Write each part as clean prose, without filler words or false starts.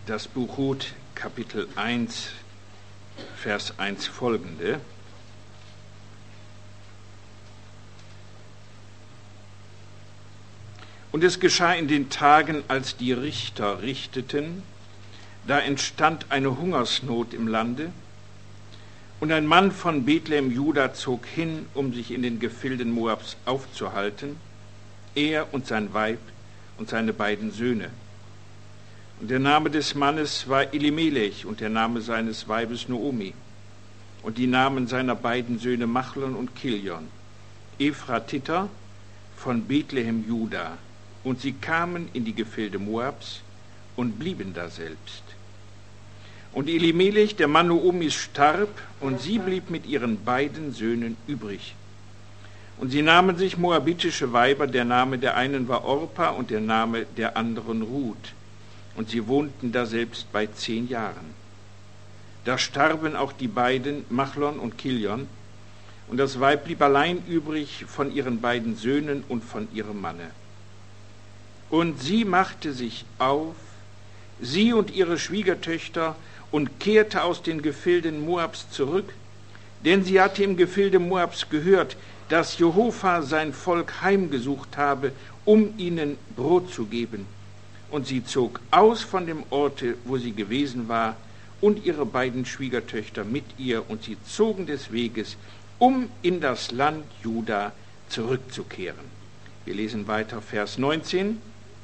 Das Buch Ruth, Kapitel 1, Vers 1 folgende. Und es geschah in den Tagen, als die Richter richteten, da entstand eine Hungersnot im Lande, und ein Mann von Bethlehem Juda zog hin, um sich in den Gefilden Moabs aufzuhalten, er und sein Weib und seine beiden Söhne. Und der Name des Mannes war Elimelech und der Name seines Weibes Noomi. Und die Namen seiner beiden Söhne Machlon und Kilion, Ephratiter von Bethlehem Juda. Und sie kamen in die Gefilde Moabs und blieben daselbst. Und Elimelech, der Mann Noomis, starb, und sie blieb mit ihren beiden Söhnen übrig. Und sie nahmen sich moabitische Weiber, der Name der einen war Orpa und der Name der anderen Ruth. Und sie wohnten daselbst bei 10 Jahren. Da starben auch die beiden, Machlon und Kilion, und das Weib blieb allein übrig von ihren beiden Söhnen und von ihrem Manne. Und sie machte sich auf, sie und ihre Schwiegertöchter, und kehrte aus den Gefilden Moabs zurück, denn sie hatte im Gefilde Moabs gehört, dass Jehova sein Volk heimgesucht habe, um ihnen Brot zu geben. Und sie zog aus von dem Orte, wo sie gewesen war, und ihre beiden Schwiegertöchter mit ihr, und sie zogen des Weges, um in das Land Juda zurückzukehren. Wir lesen weiter, Vers 19.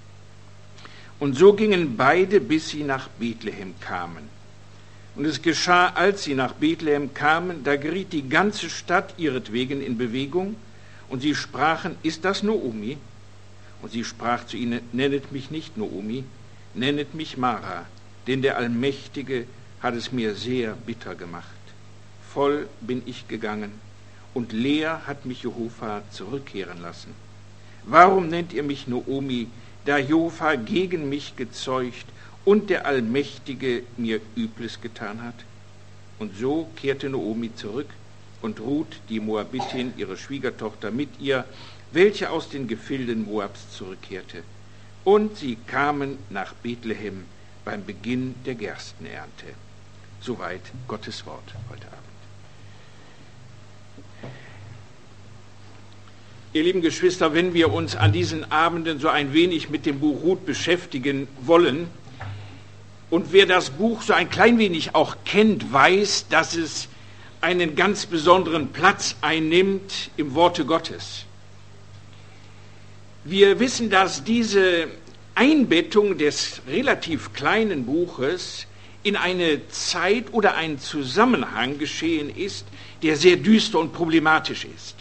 Und so gingen beide, bis sie nach Bethlehem kamen. Und es geschah, als sie nach Bethlehem kamen, da geriet die ganze Stadt ihretwegen in Bewegung, und sie sprachen, ist das Noomi? Und sie sprach zu ihnen, nennet mich nicht Noomi, nennet mich Mara, denn der Allmächtige hat es mir sehr bitter gemacht. Voll bin ich gegangen, und leer hat mich Jehova zurückkehren lassen. Warum nennt ihr mich Noomi, da Jehova gegen mich gezeugt und der Allmächtige mir Übles getan hat? Und so kehrte Noomi zurück, und Ruth, die Moabitin, ihre Schwiegertochter, mit ihr, welche aus den Gefilden Moabs zurückkehrte. Und sie kamen nach Bethlehem beim Beginn der Gerstenernte. Soweit Gottes Wort heute Abend. Ihr lieben Geschwister, wenn wir uns an diesen Abenden so ein wenig mit dem Buch Ruth beschäftigen wollen, und wer das Buch so ein klein wenig auch kennt, weiß, dass es einen ganz besonderen Platz einnimmt im Worte Gottes. Wir wissen, dass diese Einbettung des relativ kleinen Buches in eine Zeit oder einen Zusammenhang geschehen ist, der sehr düster und problematisch ist.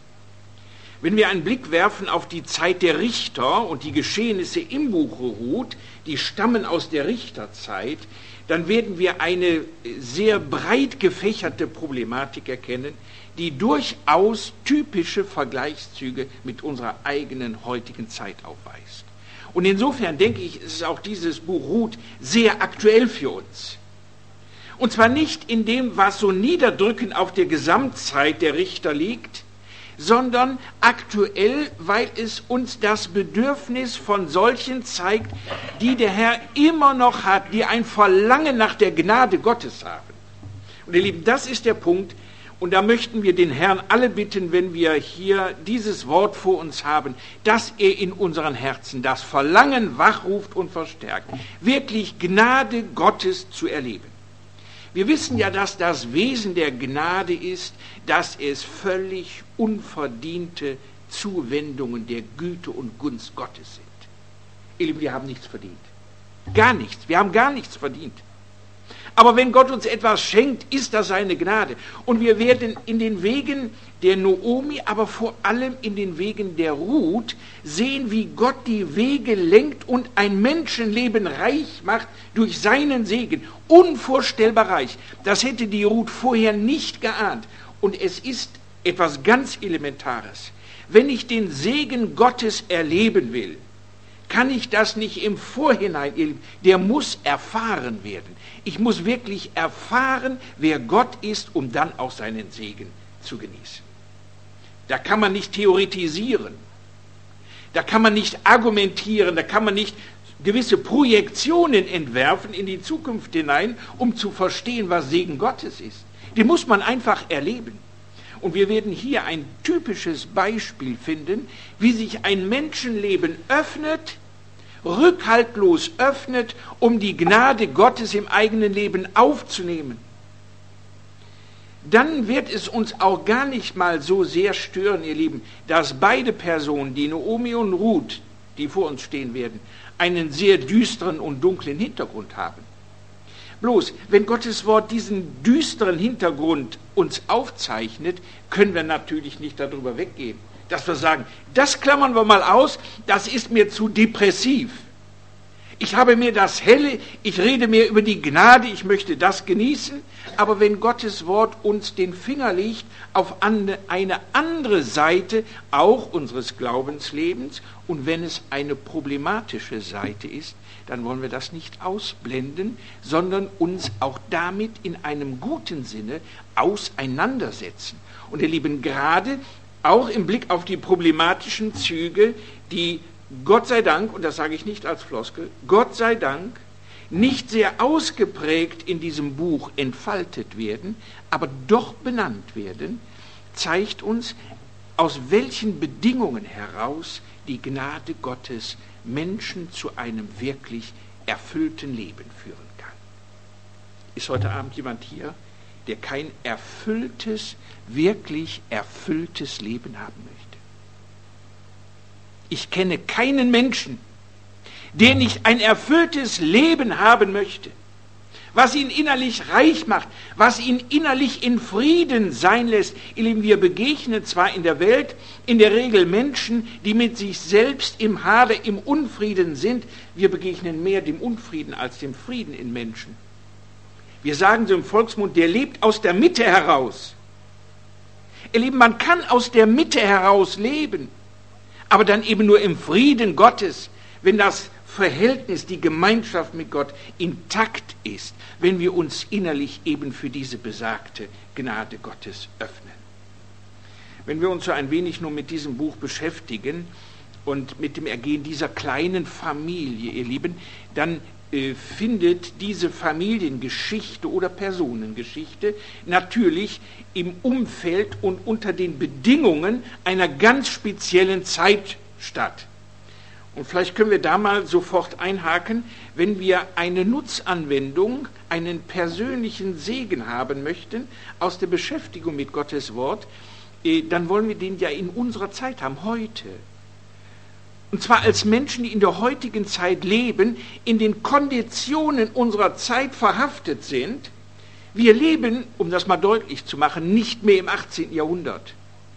Wenn wir einen Blick werfen auf die Zeit der Richter und die Geschehnisse im Buch Ruth, die stammen aus der Richterzeit, dann werden wir eine sehr breit gefächerte Problematik erkennen, die durchaus typische Vergleichszüge mit unserer eigenen heutigen Zeit aufweist. Und insofern denke ich, ist auch dieses Buch Ruth sehr aktuell für uns. Und zwar nicht in dem, was so niederdrückend auf der Gesamtzeit der Richter liegt, sondern aktuell, weil es uns das Bedürfnis von solchen zeigt, die der Herr immer noch hat, die ein Verlangen nach der Gnade Gottes haben. Und ihr Lieben, das ist der Punkt, und da möchten wir den Herrn alle bitten, wenn wir hier dieses Wort vor uns haben, dass er in unseren Herzen das Verlangen wachruft und verstärkt, wirklich Gnade Gottes zu erleben. Wir wissen ja, dass das Wesen der Gnade ist, dass es völlig unverdiente Zuwendungen der Güte und Gunst Gottes sind. Ihr Lieben, wir haben nichts verdient. Gar nichts. Wir haben gar nichts verdient. Aber wenn Gott uns etwas schenkt, ist das seine Gnade. Und wir werden in den Wegen der Noomi, aber vor allem in den Wegen der Ruth sehen, wie Gott die Wege lenkt und ein Menschenleben reich macht durch seinen Segen. Unvorstellbar reich. Das hätte die Ruth vorher nicht geahnt. Und es ist etwas ganz Elementares. Wenn ich den Segen Gottes erleben will, kann ich das nicht im Vorhinein, der muss erfahren werden. Ich muss wirklich erfahren, wer Gott ist, um dann auch seinen Segen zu genießen. Da kann man nicht theoretisieren, da kann man nicht argumentieren, da kann man nicht gewisse Projektionen entwerfen in die Zukunft hinein, um zu verstehen, was Segen Gottes ist. Den muss man einfach erleben. Und wir werden hier ein typisches Beispiel finden, wie sich ein Menschenleben öffnet, rückhaltlos öffnet, um die Gnade Gottes im eigenen Leben aufzunehmen. Dann wird es uns auch gar nicht mal so sehr stören, ihr Lieben, dass beide Personen, die Naomi und Ruth, die vor uns stehen werden, einen sehr düsteren und dunklen Hintergrund haben. Bloß, wenn Gottes Wort diesen düsteren Hintergrund uns aufzeichnet, können wir natürlich nicht darüber weggehen, dass wir sagen, das klammern wir mal aus, das ist mir zu depressiv. Ich habe mir das Helle, ich rede mehr über die Gnade, ich möchte das genießen, aber wenn Gottes Wort uns den Finger legt auf eine andere Seite auch unseres Glaubenslebens und wenn es eine problematische Seite ist, dann wollen wir das nicht ausblenden, sondern uns auch damit in einem guten Sinne auseinandersetzen. Und ihr Lieben, gerade auch im Blick auf die problematischen Züge, die Gott sei Dank, und das sage ich nicht als Floskel, Gott sei Dank nicht sehr ausgeprägt in diesem Buch entfaltet werden, aber doch benannt werden, zeigt uns, aus welchen Bedingungen heraus die Gnade Gottes Menschen zu einem wirklich erfüllten Leben führen kann. Ist heute Abend jemand hier, der kein erfülltes, wirklich erfülltes Leben haben möchte? Ich kenne keinen Menschen, der nicht ein erfülltes Leben haben möchte, was ihn innerlich reich macht, was ihn innerlich in Frieden sein lässt. Ihr Lieben, wir begegnen zwar in der Welt in der Regel Menschen, die mit sich selbst im Hader, im Unfrieden sind. Wir begegnen mehr dem Unfrieden als dem Frieden in Menschen. Wir sagen so im Volksmund, der lebt aus der Mitte heraus. Ihr Lieben, man kann aus der Mitte heraus leben, aber dann eben nur im Frieden Gottes, wenn das Verhältnis, die Gemeinschaft mit Gott intakt ist, wenn wir uns innerlich eben für diese besagte Gnade Gottes öffnen. Wenn wir uns so ein wenig nur mit diesem Buch beschäftigen und mit dem Ergehen dieser kleinen Familie, ihr Lieben, dann findet diese Familiengeschichte oder Personengeschichte natürlich im Umfeld und unter den Bedingungen einer ganz speziellen Zeit statt. Und vielleicht können wir da mal sofort einhaken, wenn wir eine Nutzanwendung, einen persönlichen Segen haben möchten aus der Beschäftigung mit Gottes Wort, dann wollen wir den ja in unserer Zeit haben, heute. Und zwar als Menschen, die in der heutigen Zeit leben, in den Konditionen unserer Zeit verhaftet sind. Wir leben, um das mal deutlich zu machen, nicht mehr im 18. Jahrhundert.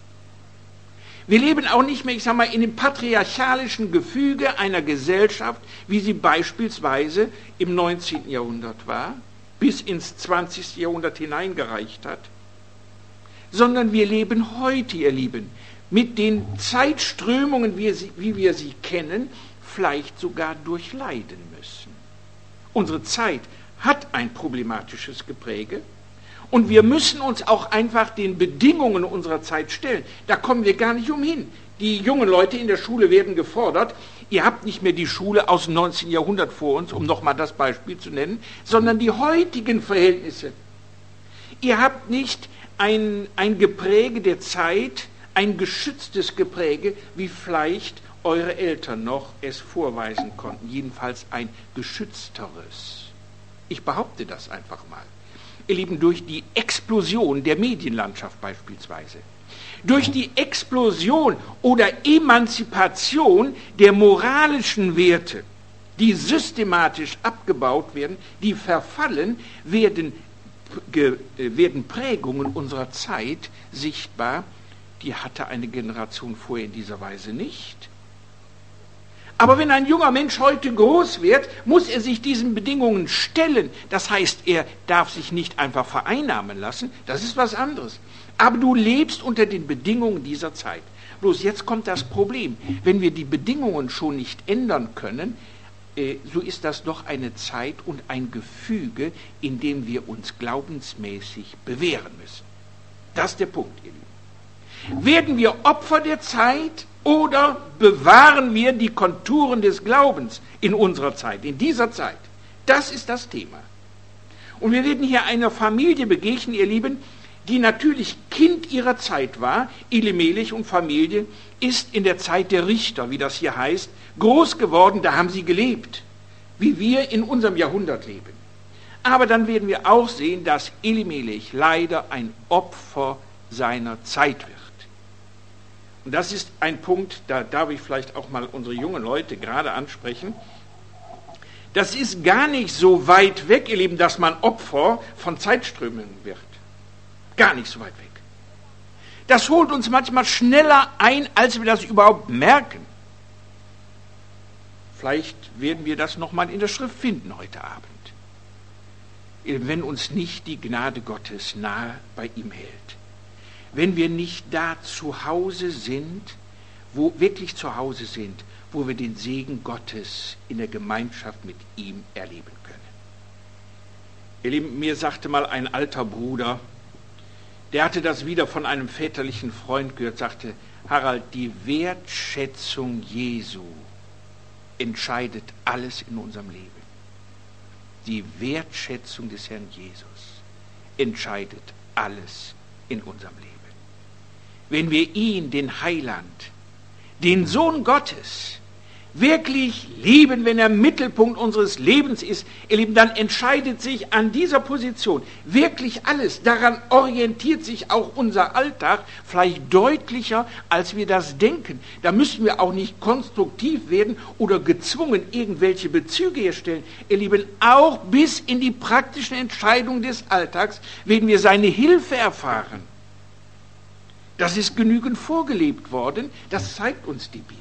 Wir leben auch nicht mehr, ich sage mal, in dem patriarchalischen Gefüge einer Gesellschaft, wie sie beispielsweise im 19. Jahrhundert war, bis ins 20. Jahrhundert hineingereicht hat, sondern wir leben heute, ihr Lieben, mit den Zeitströmungen, wie wir sie kennen, vielleicht sogar durchleiden müssen. Unsere Zeit hat ein problematisches Gepräge und wir müssen uns auch einfach den Bedingungen unserer Zeit stellen. Da kommen wir gar nicht umhin. Die jungen Leute in der Schule werden gefordert, ihr habt nicht mehr die Schule aus dem 19. Jahrhundert vor uns, um nochmal das Beispiel zu nennen, sondern die heutigen Verhältnisse. Ihr habt nicht ein Gepräge der Zeit, ein geschütztes Gepräge, wie vielleicht eure Eltern noch es vorweisen konnten. Jedenfalls ein geschützteres. Ich behaupte das einfach mal. Ihr Lieben, durch die Explosion der Medienlandschaft beispielsweise, durch die Explosion oder Emanzipation der moralischen Werte, die systematisch abgebaut werden, die verfallen, werden Prägungen unserer Zeit sichtbar, die hatte eine Generation vorher in dieser Weise nicht. Aber wenn ein junger Mensch heute groß wird, muss er sich diesen Bedingungen stellen. Das heißt, er darf sich nicht einfach vereinnahmen lassen, das ist was anderes. Aber du lebst unter den Bedingungen dieser Zeit. Bloß jetzt kommt das Problem. Wenn wir die Bedingungen schon nicht ändern können, so ist das doch eine Zeit und ein Gefüge, in dem wir uns glaubensmäßig bewähren müssen. Das ist der Punkt, ihr Lieben. Werden wir Opfer der Zeit, Oder bewahren wir die Konturen des Glaubens in unserer Zeit, in dieser Zeit? Das ist das Thema. Und wir werden hier einer Familie begegnen, ihr Lieben, die natürlich Kind ihrer Zeit war. Elimelech und Familie ist in der Zeit der Richter, wie das hier heißt, groß geworden, da haben sie gelebt, wie wir in unserem Jahrhundert leben. Aber dann werden wir auch sehen, dass Elimelech leider ein Opfer seiner Zeit wird. Und das ist ein Punkt, da darf ich vielleicht auch mal unsere jungen Leute gerade ansprechen. Das ist gar nicht so weit weg, ihr Lieben, dass man Opfer von Zeitströmungen wird. Gar nicht so weit weg. Das holt uns manchmal schneller ein, als wir das überhaupt merken. Vielleicht werden wir das nochmal in der Schrift finden heute Abend. Wenn uns nicht die Gnade Gottes nahe bei ihm hält. Wenn wir nicht da zu Hause sind, wo wirklich zu Hause sind, wo wir den Segen Gottes in der Gemeinschaft mit ihm erleben können. Ihr Lieben, mir sagte mal ein alter Bruder, der hatte das wieder von einem väterlichen Freund gehört, sagte, Harald, die Wertschätzung Jesu entscheidet alles in unserem Leben. Die Wertschätzung des Herrn Jesus entscheidet alles in unserem Leben. Wenn wir ihn, den Heiland, den Sohn Gottes, wirklich lieben, wenn er Mittelpunkt unseres Lebens ist, ihr Lieben, dann entscheidet sich an dieser Position wirklich alles. Daran orientiert sich auch unser Alltag vielleicht deutlicher, als wir das denken. Da müssen wir auch nicht konstruktiv werden oder gezwungen irgendwelche Bezüge herstellen. Ihr Lieben, auch bis in die praktischen Entscheidungen des Alltags werden wir seine Hilfe erfahren. Das ist genügend vorgelebt worden, das zeigt uns die Bibel.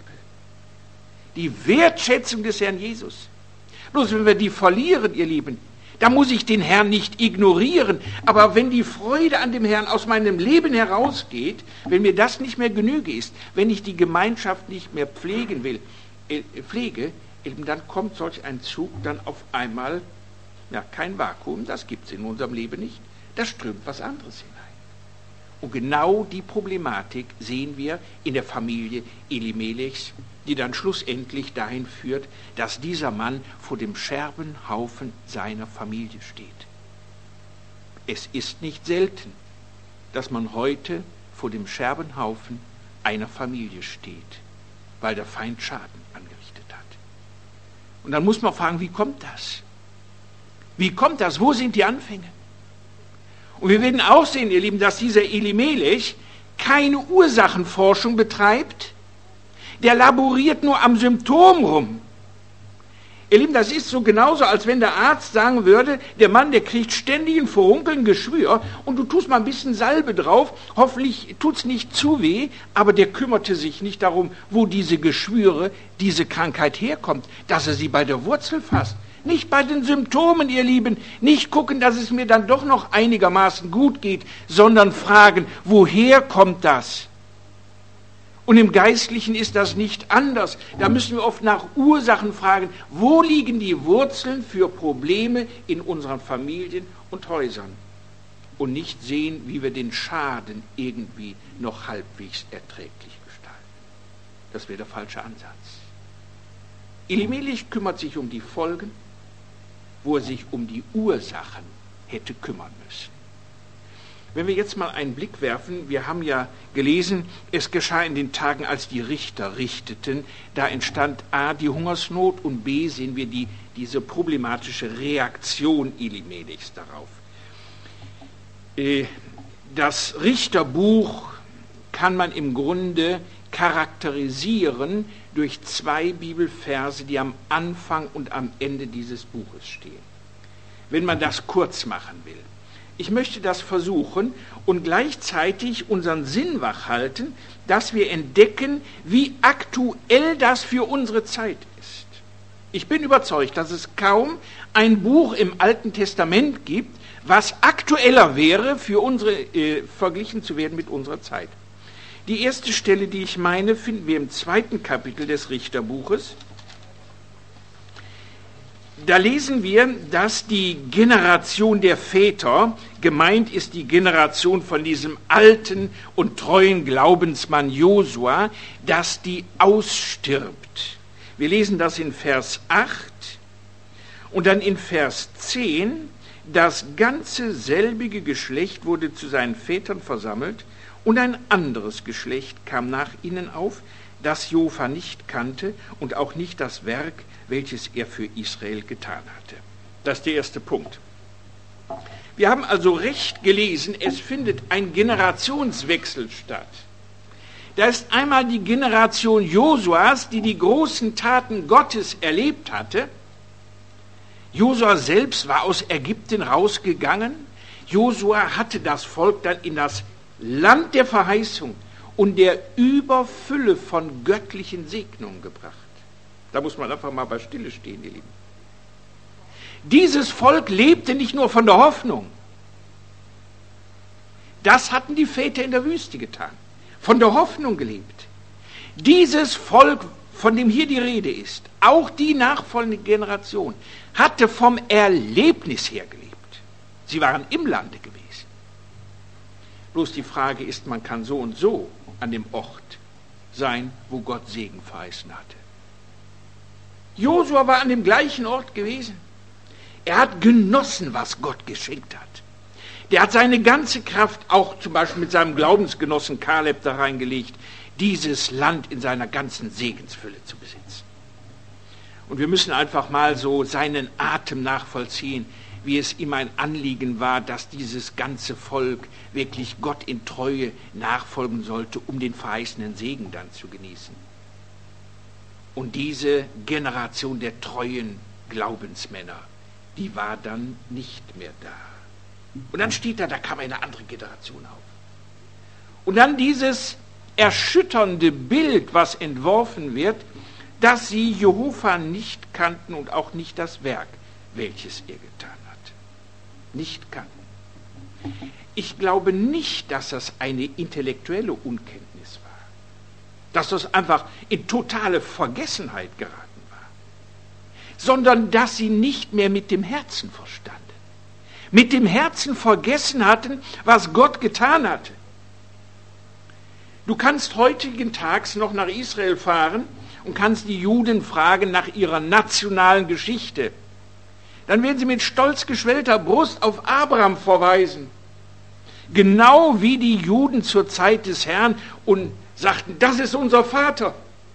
Die Wertschätzung des Herrn Jesus. Bloß wenn wir die verlieren, ihr Lieben, da muss ich den Herrn nicht ignorieren. Aber wenn die Freude an dem Herrn aus meinem Leben herausgeht, wenn mir das nicht mehr Genüge ist, wenn ich die Gemeinschaft nicht mehr pflege, eben dann kommt solch ein Zug dann auf einmal, ja, kein Vakuum, das gibt es in unserem Leben nicht, da strömt was anderes hinein. Und genau die Problematik sehen wir in der Familie Elimelechs, die dann schlussendlich dahin führt, dass dieser Mann vor dem Scherbenhaufen seiner Familie steht. Es ist nicht selten, dass man heute vor dem Scherbenhaufen einer Familie steht, weil der Feind Schaden angerichtet hat. Und dann muss man fragen, wie kommt das? Wie kommt das? Wo sind die Anfänge? Und wir werden auch sehen, ihr Lieben, dass dieser Elimelech keine Ursachenforschung betreibt, der laboriert nur am Symptom rum. Ihr Lieben, das ist so genauso, als wenn der Arzt sagen würde, der Mann, der kriegt ständig ein Furunkeln, Geschwür und du tust mal ein bisschen Salbe drauf, hoffentlich tut's nicht zu weh, aber der kümmerte sich nicht darum, wo diese Geschwüre, diese Krankheit herkommt, dass er sie bei der Wurzel fasst. Nicht bei den Symptomen, ihr Lieben, nicht gucken, dass es mir dann doch noch einigermaßen gut geht, sondern fragen, woher kommt das? Und im Geistlichen ist das nicht anders. Da müssen wir oft nach Ursachen fragen, wo liegen die Wurzeln für Probleme in unseren Familien und Häusern? Und nicht sehen, wie wir den Schaden irgendwie noch halbwegs erträglich gestalten. Das wäre der falsche Ansatz. Elimelech kümmert sich um die Folgen, wo er sich um die Ursachen hätte kümmern müssen. Wenn wir jetzt mal einen Blick werfen, wir haben ja gelesen, es geschah in den Tagen, als die Richter richteten, da entstand A, die Hungersnot und B, sehen wir diese problematische Reaktion Elimelechs darauf. Das Richterbuch kann man im Grunde charakterisieren durch 2 Bibelverse, die am Anfang und am Ende dieses Buches stehen. Wenn man das kurz machen will. Ich möchte das versuchen und gleichzeitig unseren Sinn wachhalten, dass wir entdecken, wie aktuell das für unsere Zeit ist. Ich bin überzeugt, dass es kaum ein Buch im Alten Testament gibt, was aktueller wäre, für unsere, verglichen zu werden mit unserer Zeit. Die erste Stelle, die ich meine, finden wir im 2. Kapitel des Richterbuches. Da lesen wir, dass die Generation der Väter, gemeint ist die Generation von diesem alten und treuen Glaubensmann Josua, dass die ausstirbt. Wir lesen das in Vers 8 und dann in Vers 10, das ganze selbige Geschlecht wurde zu seinen Vätern versammelt und ein anderes Geschlecht kam nach ihnen auf, das Josua nicht kannte und auch nicht das Werk, welches er für Israel getan hatte. Das ist der erste Punkt. Wir haben also recht gelesen, es findet ein Generationswechsel statt. Da ist einmal die Generation Josuas, die die großen Taten Gottes erlebt hatte. Josua selbst war aus Ägypten rausgegangen. Josua hatte das Volk dann in das Land der Verheißung und der Überfülle von göttlichen Segnungen gebracht. Da muss man einfach mal bei Stille stehen, ihr Lieben. Dieses Volk lebte nicht nur von der Hoffnung. Das hatten die Väter in der Wüste getan. Von der Hoffnung gelebt. Dieses Volk, von dem hier die Rede ist, auch die nachfolgende Generation, hatte vom Erlebnis her gelebt. Sie waren im Lande gewesen. Bloß die Frage ist, man kann so und so an dem Ort sein, wo Gott Segen verheißen hatte. Josua war an dem gleichen Ort gewesen. Er hat genossen, was Gott geschenkt hat. Der hat seine ganze Kraft auch zum Beispiel mit seinem Glaubensgenossen Kaleb da reingelegt, dieses Land in seiner ganzen Segensfülle zu besitzen. Und wir müssen einfach mal so seinen Atem nachvollziehen, wie es ihm ein Anliegen war, dass dieses ganze Volk wirklich Gott in Treue nachfolgen sollte, um den verheißenen Segen dann zu genießen. Und diese Generation der treuen Glaubensmänner, die war dann nicht mehr da. Und dann steht da kam eine andere Generation auf. Und dann dieses erschütternde Bild, was entworfen wird, dass sie Jehova nicht kannten und auch nicht das Werk, welches er getan hat. Nicht kannten. Ich glaube nicht, dass das eine intellektuelle Unkenntnis war. Dass das einfach in totale Vergessenheit geraten war. Sondern dass sie nicht mehr mit dem Herzen verstanden. Mit dem Herzen vergessen hatten, was Gott getan hatte. Du kannst heutigen Tags noch nach Israel fahren und kannst die Juden fragen nach ihrer nationalen Geschichte. Dann werden sie mit stolz geschwellter Brust auf Abraham verweisen. Genau wie die Juden zur Zeit des Herrn und sagten, das ist unser Vater.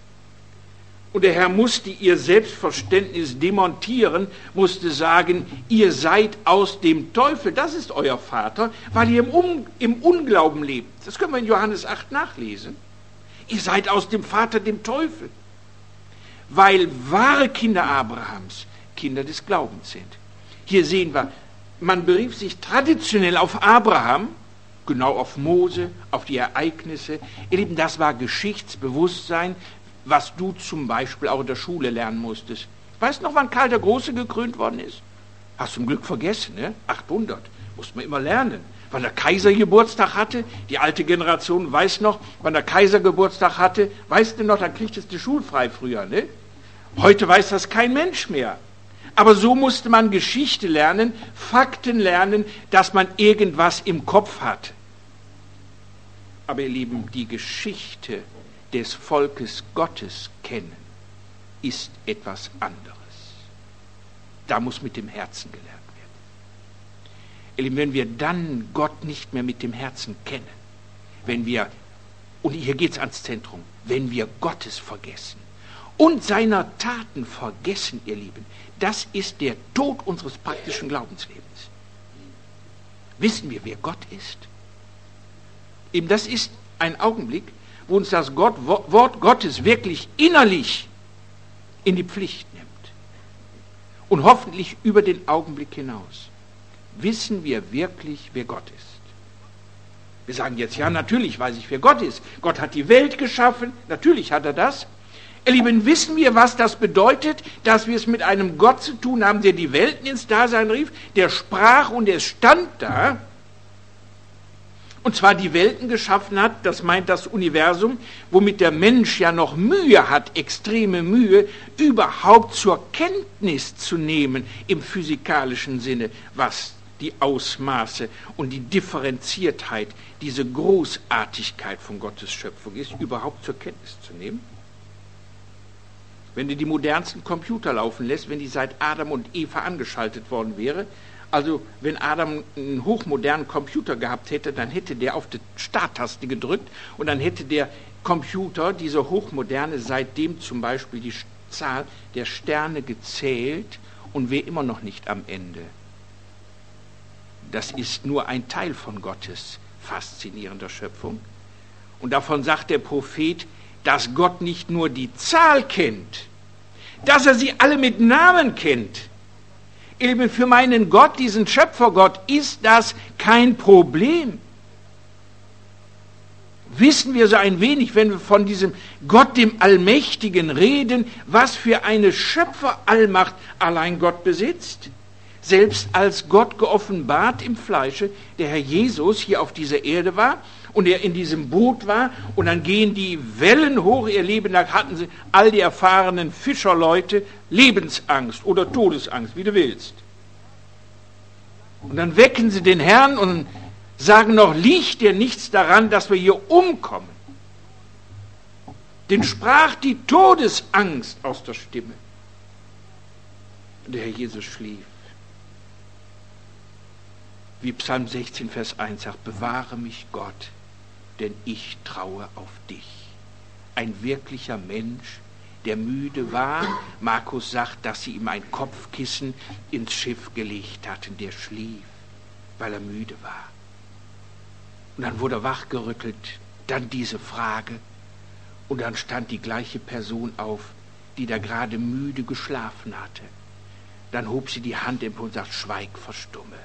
Und der Herr musste ihr Selbstverständnis demontieren, musste sagen, ihr seid aus dem Teufel, das ist euer Vater, weil ihr im Unglauben lebt. Das können wir in Johannes 8 nachlesen. Ihr seid aus dem Vater, dem Teufel. Weil wahre Kinder Abrahams Kinder des Glaubens sind. Hier sehen wir, man berief sich traditionell auf Abraham, genau auf Mose, auf die Ereignisse. Ihr Lieben, das war Geschichtsbewusstsein, was du zum Beispiel auch in der Schule lernen musstest. Weißt du noch, wann Karl der Große gekrönt worden ist? Hast du zum Glück vergessen, ne? 800. Muss man immer lernen. Wann der Kaiser Geburtstag hatte, die alte Generation weiß noch, wann der Kaiser Geburtstag hatte, weißt du noch, dann kriegtest du schulfrei früher, ne? Heute weiß das kein Mensch mehr. Aber so musste man Geschichte lernen, Fakten lernen, dass man irgendwas im Kopf hat. Aber ihr Lieben, die Geschichte des Volkes Gottes kennen, ist etwas anderes. Da muss mit dem Herzen gelernt werden. Ihr Lieben, wenn wir dann Gott nicht mehr mit dem Herzen kennen, und hier geht es ans Zentrum, wenn wir Gottes vergessen und seiner Taten vergessen, ihr Lieben, das ist der Tod unseres praktischen Glaubenslebens. Wissen wir, wer Gott ist? Eben das ist ein Augenblick, wo uns das Wort Gottes wirklich innerlich in die Pflicht nimmt. Und hoffentlich über den Augenblick hinaus. Wissen wir wirklich, wer Gott ist? Wir sagen jetzt, ja, natürlich weiß ich, wer Gott ist. Gott hat die Welt geschaffen, natürlich hat er das. Ihr Lieben, wissen wir, was das bedeutet, dass wir es mit einem Gott zu tun haben, der die Welten ins Dasein rief, der sprach und er stand da? Und zwar die Welten geschaffen hat, das meint das Universum, womit der Mensch ja noch Mühe hat, extreme Mühe, überhaupt zur Kenntnis zu nehmen im physikalischen Sinne, was die Ausmaße und die Differenziertheit, diese Großartigkeit von Gottes Schöpfung ist, überhaupt zur Kenntnis zu nehmen. Wenn du die modernsten Computer laufen lässt, wenn die seit Adam und Eva angeschaltet worden wäre, also wenn Adam einen hochmodernen Computer gehabt hätte, dann hätte der auf die Starttaste gedrückt und dann hätte der Computer, dieser hochmoderne, seitdem zum Beispiel die Zahl der Sterne gezählt und wäre immer noch nicht am Ende. Das ist nur ein Teil von Gottes faszinierender Schöpfung. Und davon sagt der Prophet, dass Gott nicht nur die Zahl kennt, dass er sie alle mit Namen kennt. Eben für meinen Gott, diesen Schöpfergott, ist das kein Problem. Wissen wir so ein wenig, wenn wir von diesem Gott, dem Allmächtigen, reden, was für eine Schöpferallmacht allein Gott besitzt? Selbst als Gott geoffenbart im Fleische, der Herr Jesus hier auf dieser Erde war und er in diesem Boot war und dann gehen die Wellen hoch, ihr Leben, da hatten sie all die erfahrenen Fischerleute Lebensangst oder Todesangst, wie du willst. Und dann wecken sie den Herrn und sagen noch, liegt dir nichts daran, dass wir hier umkommen? Den sprach die Todesangst aus der Stimme. Und der Herr Jesus schlief. Wie Psalm 16, Vers 1 sagt, bewahre mich Gott, denn ich traue auf dich. Ein wirklicher Mensch, der müde war. Markus sagt, dass sie ihm ein Kopfkissen ins Schiff gelegt hatten. Der schlief, weil er müde war. Und dann wurde er wachgerüttelt, dann diese Frage. Und dann stand die gleiche Person auf, die da gerade müde geschlafen hatte. Dann hob sie die Hand empor und sagt, schweig, verstumme.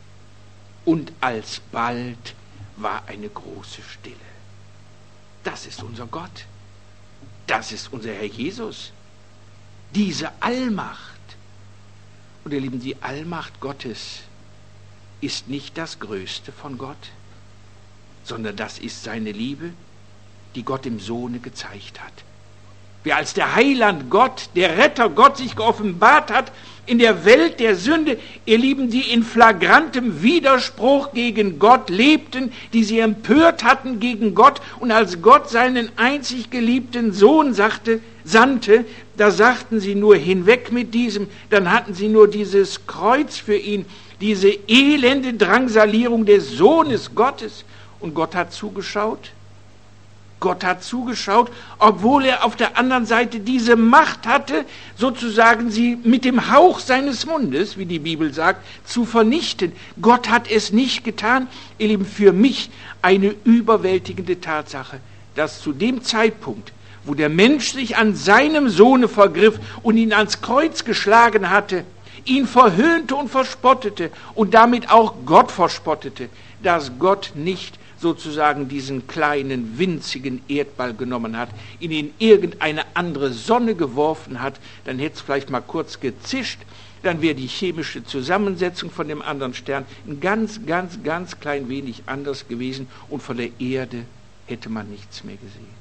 Und alsbald war eine große Stille. Das ist unser Gott. Das ist unser Herr Jesus. Diese Allmacht. Und ihr Lieben, die Allmacht Gottes ist nicht das Größte von Gott, sondern das ist seine Liebe, die Gott im Sohne gezeigt hat. Wie als der Heiland Gott, der Retter Gott sich geoffenbart hat in der Welt der Sünde, ihr Lieben, die in flagrantem Widerspruch gegen Gott lebten, die sie empört hatten gegen Gott, und als Gott seinen einzig geliebten Sohn sandte, da sagten sie nur, hinweg mit diesem, dann hatten sie nur dieses Kreuz für ihn, diese elende Drangsalierung des Sohnes Gottes. Und Gott hat zugeschaut. Gott hat zugeschaut, obwohl er auf der anderen Seite diese Macht hatte, sozusagen sie mit dem Hauch seines Mundes, wie die Bibel sagt, zu vernichten. Gott hat es nicht getan. Ihr Lieben, für mich eine überwältigende Tatsache, dass zu dem Zeitpunkt, wo der Mensch sich an seinem Sohne vergriff und ihn ans Kreuz geschlagen hatte, ihn verhöhnte und verspottete und damit auch Gott verspottete, dass Gott nicht sozusagen diesen kleinen, winzigen Erdball genommen hat, ihn in irgendeine andere Sonne geworfen hat, dann hätte es vielleicht mal kurz gezischt, dann wäre die chemische Zusammensetzung von dem anderen Stern ein ganz klein wenig anders gewesen und von der Erde hätte man nichts mehr gesehen.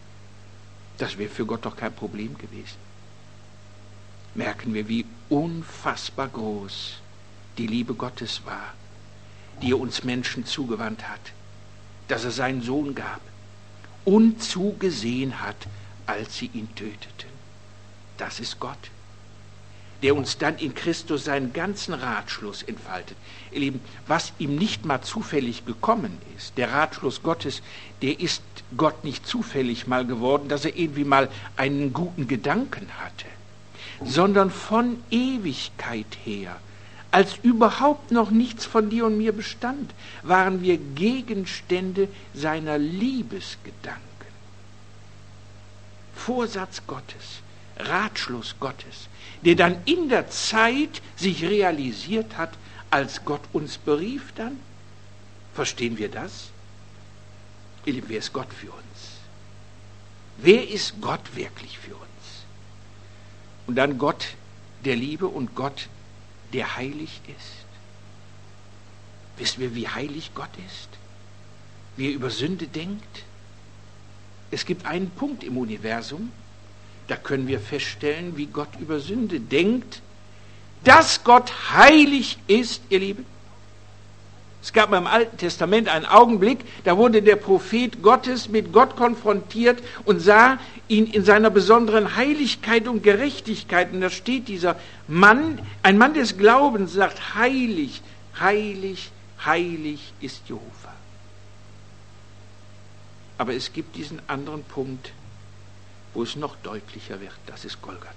Das wäre für Gott doch kein Problem gewesen. Merken wir, wie unfassbar groß die Liebe Gottes war, die er uns Menschen zugewandt hat, dass er seinen Sohn gab und zugesehen hat, als sie ihn töteten. Das ist Gott, der uns dann in Christus seinen ganzen Ratschluss entfaltet. Ihr Lieben, was ihm nicht mal zufällig gekommen ist, der Ratschluss Gottes, der ist Gott nicht zufällig mal geworden, dass er irgendwie mal einen guten Gedanken hatte, sondern von Ewigkeit her, als überhaupt noch nichts von dir und mir bestand, waren wir Gegenstände seiner Liebesgedanken. Vorsatz Gottes, Ratschluss Gottes, der dann in der Zeit sich realisiert hat, als Gott uns berief dann. Verstehen wir das? Ihr Lieben, wer ist Gott für uns? Wer ist Gott wirklich für uns? Und dann Gott der Liebe und Gott, der heilig ist. Wissen wir, wie heilig Gott ist? wie er über Sünde denkt? Es gibt einen Punkt im Universum, da können wir feststellen, wie Gott über Sünde denkt, dass Gott heilig ist, ihr Lieben. Es gab mal im Alten Testament einen Augenblick, da wurde der Prophet Gottes mit Gott konfrontiert und sah ihn in seiner besonderen Heiligkeit und Gerechtigkeit. Und da steht dieser Mann, ein Mann des Glaubens, sagt, heilig, heilig, heilig ist Jehova. Aber es gibt diesen anderen Punkt, wo es noch deutlicher wird, das ist Golgatha.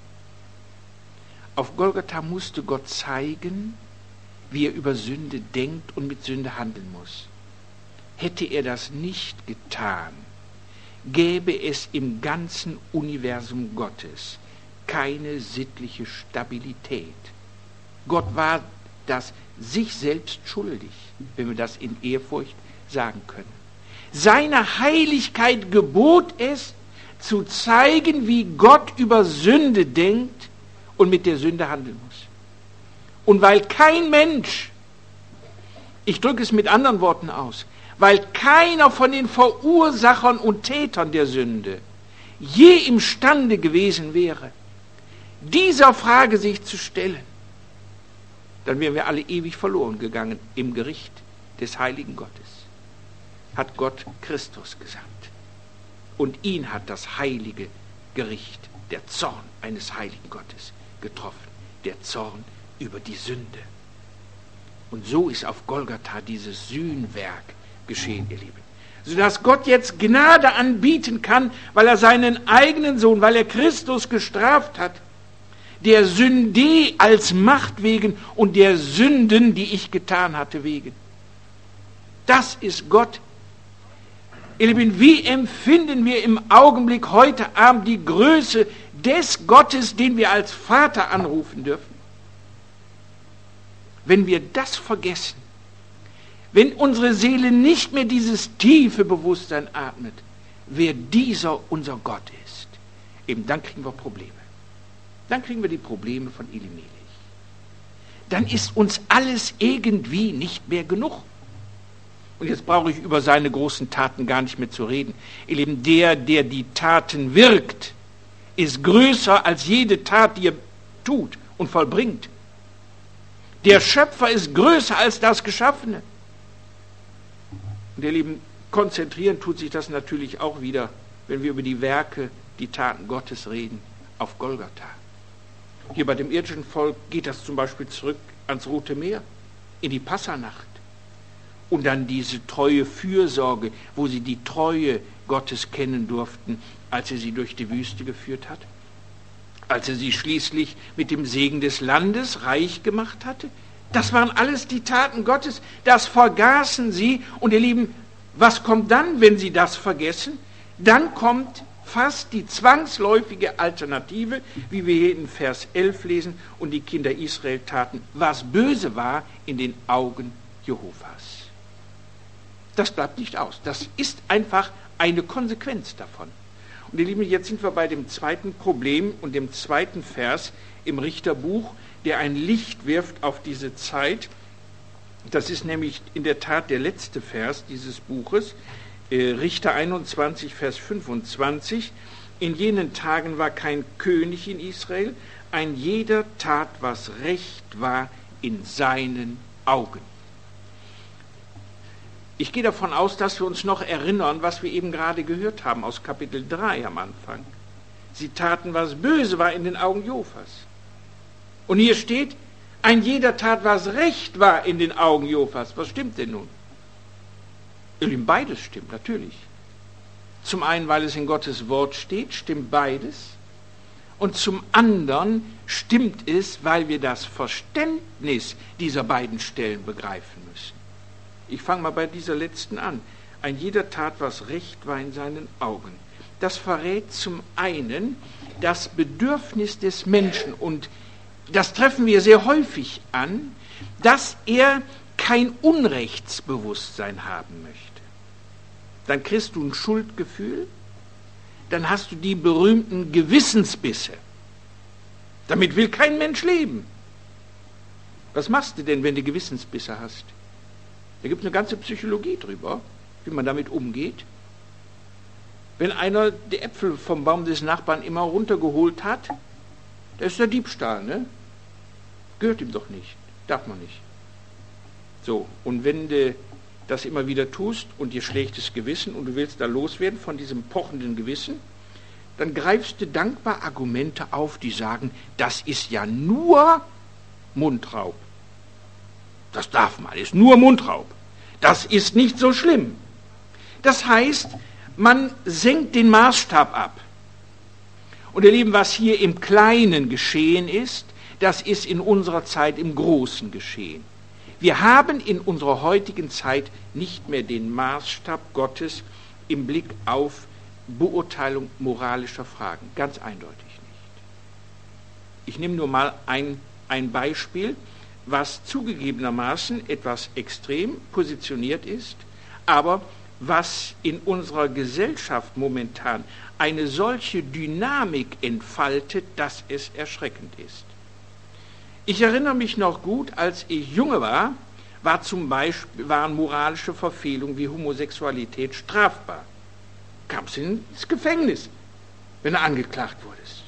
Auf Golgatha musste Gott zeigen, wie er über Sünde denkt und mit Sünde handeln muss. Hätte er das nicht getan, gäbe es im ganzen Universum Gottes keine sittliche Stabilität. Gott war das sich selbst schuldig, wenn wir das in Ehrfurcht sagen können. Seine Heiligkeit gebot es, zu zeigen, wie Gott über Sünde denkt und mit der Sünde handeln muss. Und weil kein Mensch, ich drücke es mit anderen Worten aus, weil keiner von den Verursachern und Tätern der Sünde je imstande gewesen wäre, dieser Frage sich zu stellen, dann wären wir alle ewig verloren gegangen im Gericht des heiligen Gottes. Hat Gott Christus gesandt. Und ihn hat das heilige Gericht, der Zorn eines heiligen Gottes getroffen. Der Zorn über die Sünde. Und so ist auf Golgatha dieses Sühnwerk geschehen, ihr Lieben. Sodass Gott jetzt Gnade anbieten kann, weil er seinen eigenen Sohn, weil er Christus gestraft hat, der Sünde als Macht wegen und der Sünden, die ich getan hatte, wegen. Das ist Gott. Ihr Lieben, wie empfinden wir im Augenblick heute Abend die Größe des Gottes, den wir als Vater anrufen dürfen? Wenn wir das vergessen, wenn unsere Seele nicht mehr dieses tiefe Bewusstsein atmet, wer dieser unser Gott ist, eben dann kriegen wir Probleme. Dann kriegen wir die Probleme von Elimelech. Dann ist uns alles irgendwie nicht mehr genug. Und jetzt brauche ich über seine großen Taten gar nicht mehr zu reden. Ihr Lieben, der die Taten wirkt, ist größer als jede Tat, die er tut und vollbringt. Der Schöpfer ist größer als das Geschaffene. Und ihr Lieben, konzentrieren tut sich das natürlich auch wieder, wenn wir über die Werke, die Taten Gottes reden, auf Golgatha. Hier bei dem irdischen Volk geht das zum Beispiel zurück ans Rote Meer, in die Passanacht. Und dann diese treue Fürsorge, wo sie die Treue Gottes kennen durften, als er sie durch die Wüste geführt hat. Als er sie schließlich mit dem Segen des Landes reich gemacht hatte. Das waren alles die Taten Gottes. Das vergaßen sie. Und ihr Lieben, was kommt dann, wenn sie das vergessen? Dann kommt fast die zwangsläufige Alternative, wie wir hier in Vers 11 lesen, und die Kinder Israel taten, was böse war in den Augen Jehovas. Das bleibt nicht aus. Das ist einfach eine Konsequenz davon. Und ihr Lieben, jetzt sind wir bei dem zweiten Problem und dem zweiten Vers im Richterbuch, der ein Licht wirft auf diese Zeit. Das ist nämlich in der Tat der letzte Vers dieses Buches, Richter 21, Vers 25. In jenen Tagen war kein König in Israel, ein jeder tat, was recht war in seinen Augen. Ich gehe davon aus, dass wir uns noch erinnern, was wir eben gerade gehört haben aus Kapitel 3 am Anfang. Sie taten, was böse war in den Augen Jehovas. Und hier steht, ein jeder tat, was recht war in den Augen Jehovas. Was stimmt denn nun? Beides stimmt, natürlich. Zum einen, weil es in Gottes Wort steht, stimmt beides. Und zum anderen stimmt es, weil wir das Verständnis dieser beiden Stellen begreifen müssen. Ich fange mal bei dieser letzten an. Ein jeder tat, was recht war in seinen Augen. Das verrät zum einen das Bedürfnis des Menschen, und das treffen wir sehr häufig an, dass er kein Unrechtsbewusstsein haben möchte. Dann kriegst du ein Schuldgefühl, dann hast du die berühmten Gewissensbisse. Damit will kein Mensch leben. Was machst du denn, wenn du Gewissensbisse hast? Da gibt es eine ganze Psychologie drüber. wie man damit umgeht? Wenn einer die Äpfel vom Baum des Nachbarn immer runtergeholt hat, das ist der Diebstahl, ne? Gehört ihm doch nicht, darf man nicht. So, und wenn du das immer wieder tust und dir schlechtes Gewissen und du willst da loswerden von diesem pochenden Gewissen, dann greifst du dankbar Argumente auf, die sagen, das ist ja nur Mundraub. Das darf man, ist nur Mundraub. Das ist nicht so schlimm. Das heißt, man senkt den Maßstab ab. Und ihr Lieben, was hier im Kleinen geschehen ist, das ist in unserer Zeit im Großen geschehen. Wir haben in unserer heutigen Zeit nicht mehr den Maßstab Gottes im Blick auf Beurteilung moralischer Fragen. Ganz eindeutig nicht. Ich nehme nur mal ein Beispiel, was zugegebenermaßen etwas extrem positioniert ist, aber was in unserer Gesellschaft momentan eine solche Dynamik entfaltet, dass es erschreckend ist. Ich erinnere mich noch gut, als ich junge war, waren moralische Verfehlungen wie Homosexualität strafbar. Kamst ins Gefängnis, wenn du angeklagt wurdest.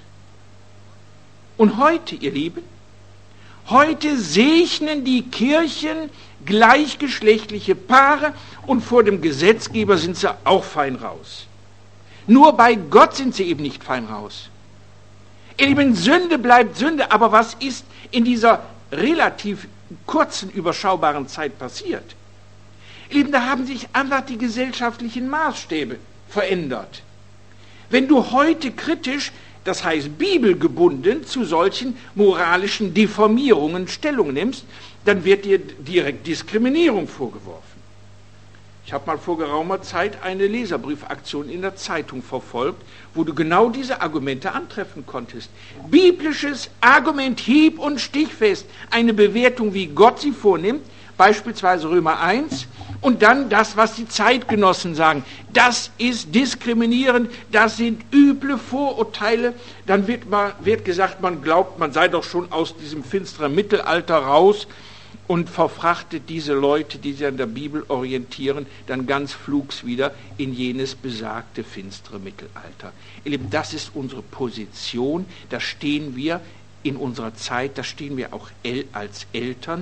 Und heute, ihr Lieben, heute segnen die Kirchen gleichgeschlechtliche Paare und vor dem Gesetzgeber sind sie auch fein raus. Nur bei Gott sind sie eben nicht fein raus. Ihr Lieben, Sünde bleibt Sünde, aber was ist in dieser relativ kurzen, überschaubaren Zeit passiert? Ihr Lieben, da haben sich einfach die gesellschaftlichen Maßstäbe verändert. Wenn du heute kritisch, das heißt bibelgebunden, zu solchen moralischen Deformierungen Stellung nimmst, dann wird dir direkt Diskriminierung vorgeworfen. Ich habe mal vor geraumer Zeit eine Leserbriefaktion in der Zeitung verfolgt, wo du genau diese Argumente antreffen konntest. Biblisches Argument hieb- und stichfest, eine Bewertung, wie Gott sie vornimmt, beispielsweise Römer 1, und dann das, was die Zeitgenossen sagen. Das ist diskriminierend, das sind üble Vorurteile. Dann wird gesagt, man glaubt, man sei doch schon aus diesem finsteren Mittelalter raus und verfrachtet diese Leute, die sich an der Bibel orientieren, dann ganz flugs wieder in jenes besagte finstere Mittelalter. Ihr Lieben, das ist unsere Position, da stehen wir in unserer Zeit, da stehen wir auch als Eltern,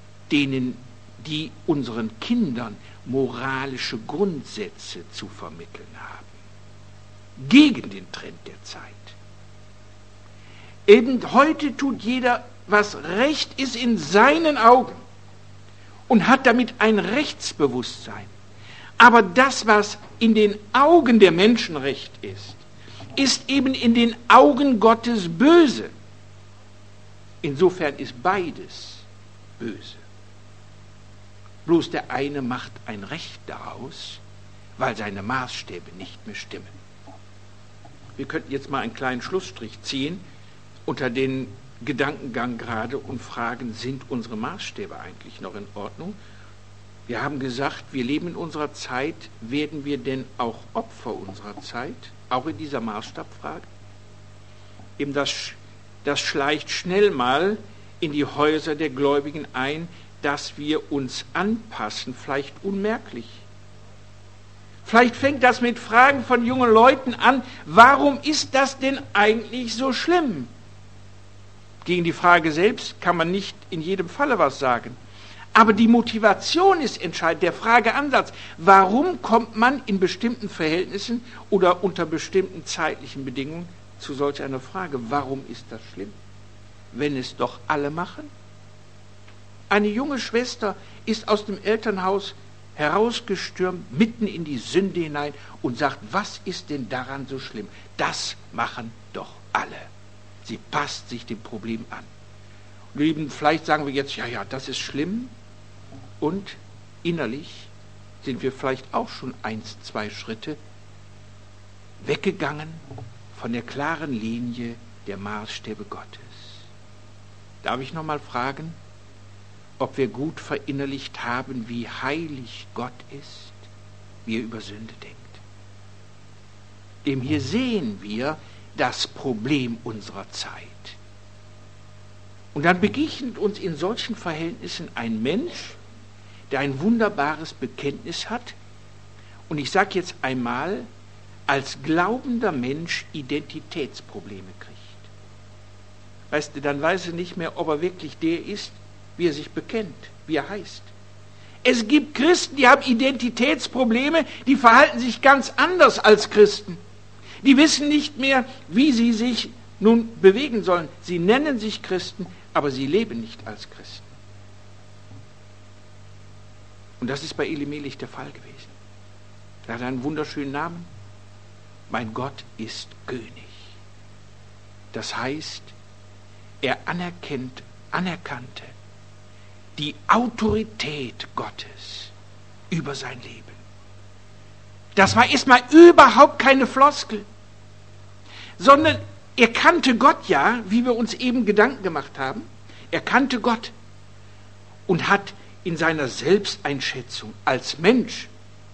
die unseren Kindern moralische Grundsätze zu vermitteln haben. Gegen den Trend der Zeit. Eben heute tut jeder, was recht ist in seinen Augen und hat damit ein Rechtsbewusstsein. Aber das, was in den Augen der Menschen recht ist, ist eben in den Augen Gottes böse. Insofern ist beides böse. Bloß der eine macht ein Recht daraus, weil seine Maßstäbe nicht mehr stimmen. Wir könnten jetzt mal einen kleinen Schlussstrich ziehen unter den Gedankengang gerade und fragen, sind unsere Maßstäbe eigentlich noch in Ordnung? Wir haben gesagt, wir leben in unserer Zeit, werden wir denn auch Opfer unserer Zeit, auch in dieser Maßstabfrage? Eben das schleicht schnell mal in die Häuser der Gläubigen ein, dass wir uns anpassen, vielleicht unmerklich. Vielleicht fängt das mit Fragen von jungen Leuten an, warum ist das denn eigentlich so schlimm? Gegen die Frage selbst kann man nicht in jedem Falle was sagen. Aber die Motivation ist entscheidend, der Frageansatz. Warum kommt man in bestimmten Verhältnissen oder unter bestimmten zeitlichen Bedingungen zu solch einer Frage? Warum ist das schlimm, wenn es doch alle machen? Eine junge Schwester ist aus dem Elternhaus herausgestürmt, mitten in die Sünde hinein und sagt, was ist denn daran so schlimm? Das machen doch alle. Sie passt sich dem Problem an. Und Lieben, vielleicht sagen wir jetzt, ja, das ist schlimm. Und innerlich sind wir vielleicht auch schon 1, 2 Schritte weggegangen von der klaren Linie der Maßstäbe Gottes. Darf ich noch mal fragen, ob wir gut verinnerlicht haben, wie heilig Gott ist, wie er über Sünde denkt? Dem hier sehen wir das Problem unserer Zeit. Und dann begegnet uns in solchen Verhältnissen ein Mensch, der ein wunderbares Bekenntnis hat, und ich sage jetzt einmal, als glaubender Mensch Identitätsprobleme kriegt. Weißt du, dann weiß er nicht mehr, ob er wirklich der ist, wie er sich bekennt, wie er heißt. Es gibt Christen, die haben Identitätsprobleme, die verhalten sich ganz anders als Christen. Die wissen nicht mehr, wie sie sich nun bewegen sollen. Sie nennen sich Christen, aber sie leben nicht als Christen. Und das ist bei Elimelech der Fall gewesen. Er hat einen wunderschönen Namen. Mein Gott ist König. Das heißt, er anerkannte die Autorität Gottes über sein Leben. Das war erstmal überhaupt keine Floskel, sondern er kannte Gott ja, wie wir uns eben Gedanken gemacht haben. Er kannte Gott und hat in seiner Selbsteinschätzung als Mensch,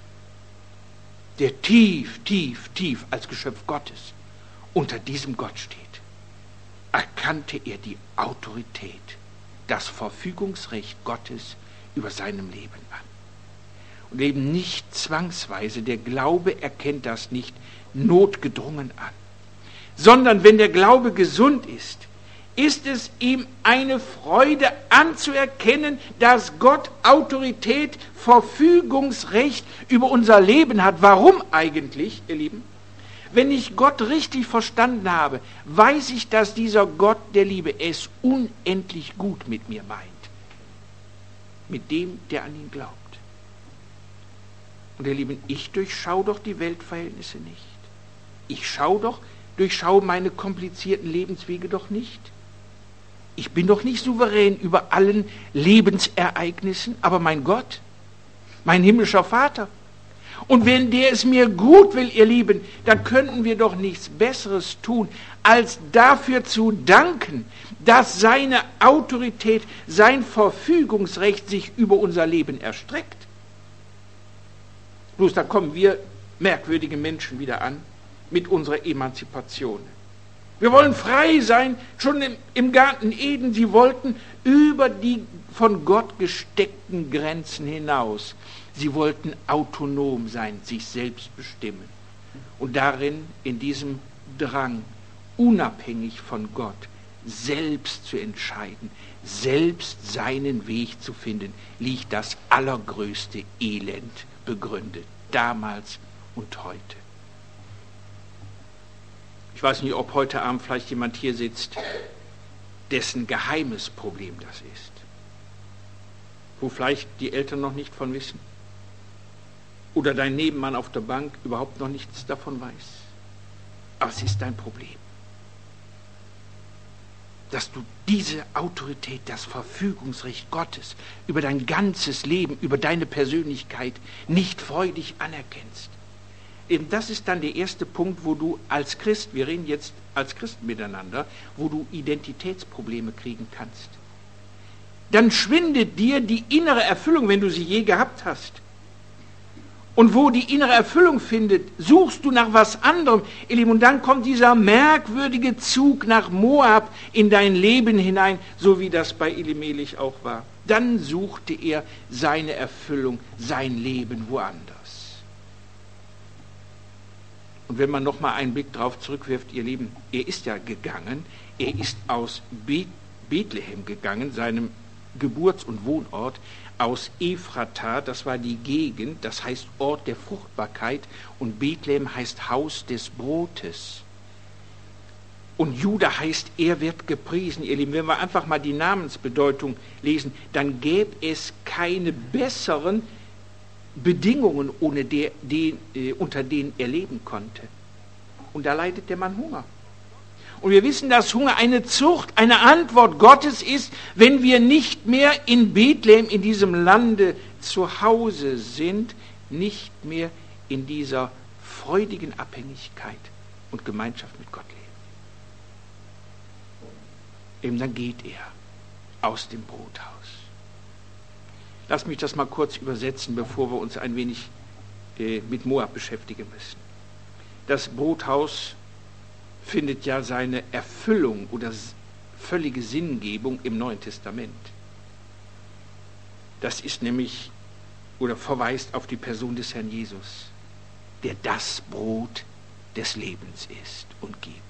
der tief, tief, tief als Geschöpf Gottes unter diesem Gott steht, erkannte er die Autorität, das Verfügungsrecht Gottes über seinem Leben an. Und eben nicht zwangsweise, der Glaube erkennt das nicht notgedrungen an, sondern wenn der Glaube gesund ist, ist es ihm eine Freude anzuerkennen, dass Gott Autorität, Verfügungsrecht über unser Leben hat. Warum eigentlich, ihr Lieben? Wenn ich Gott richtig verstanden habe, weiß ich, dass dieser Gott der Liebe es unendlich gut mit mir meint. Mit dem, der an ihn glaubt. Und ihr Lieben, ich durchschaue doch die Weltverhältnisse nicht. Ich durchschaue meine komplizierten Lebenswege doch nicht. Ich bin doch nicht souverän über allen Lebensereignissen, aber mein Gott, mein himmlischer Vater. Und wenn der es mir gut will, ihr Lieben, dann könnten wir doch nichts Besseres tun, als dafür zu danken, dass seine Autorität, sein Verfügungsrecht sich über unser Leben erstreckt. Bloß da kommen wir merkwürdige Menschen wieder an mit unserer Emanzipation. Wir wollen frei sein, schon im Garten Eden. Sie wollten über die von Gott gesteckten Grenzen hinaus. Sie wollten autonom sein, sich selbst bestimmen. Und darin, in diesem Drang, unabhängig von Gott, selbst zu entscheiden, selbst seinen Weg zu finden, liegt das allergrößte Elend begründet, damals und heute. Ich weiß nicht, ob heute Abend vielleicht jemand hier sitzt, dessen geheimes Problem das ist. Wo vielleicht die Eltern noch nicht von wissen. Oder dein Nebenmann auf der Bank überhaupt noch nichts davon weiß. Aber es ist dein Problem. Dass du diese Autorität, das Verfügungsrecht Gottes über dein ganzes Leben, über deine Persönlichkeit nicht freudig anerkennst. Eben das ist dann der erste Punkt, wo du als Christ, wir reden jetzt als Christen miteinander, wo du Identitätsprobleme kriegen kannst. Dann schwindet dir die innere Erfüllung, wenn du sie je gehabt hast. Und wo die innere Erfüllung findet, suchst du nach was anderem, ihr Lieben. Und dann kommt dieser merkwürdige Zug nach Moab in dein Leben hinein, so wie das bei Elimelech auch war. Dann suchte er seine Erfüllung, sein Leben woanders. Und wenn man noch mal einen Blick drauf zurückwirft, ihr Lieben, er ist ja gegangen, er ist aus Bethlehem gegangen, seinem Geburts- und Wohnort, aus Ephrata, das war die Gegend, das heißt Ort der Fruchtbarkeit, und Bethlehem heißt Haus des Brotes. Und Juda heißt, er wird gepriesen. Ihr Lieben, wenn wir einfach mal die Namensbedeutung lesen, dann gäbe es keine besseren Bedingungen, unter denen er leben konnte. Und da leidet der Mann Hunger. Und wir wissen, dass Hunger eine Zucht, eine Antwort Gottes ist, wenn wir nicht mehr in Bethlehem, in diesem Lande zu Hause sind, nicht mehr in dieser freudigen Abhängigkeit und Gemeinschaft mit Gott leben. Eben dann geht er aus dem Brothaus. Lass mich das mal kurz übersetzen, bevor wir uns ein wenig mit Moab beschäftigen müssen. Das Brothaus findet ja seine Erfüllung oder völlige Sinngebung im Neuen Testament. Das ist nämlich oder verweist auf die Person des Herrn Jesus. der das Brot des Lebens ist und gibt.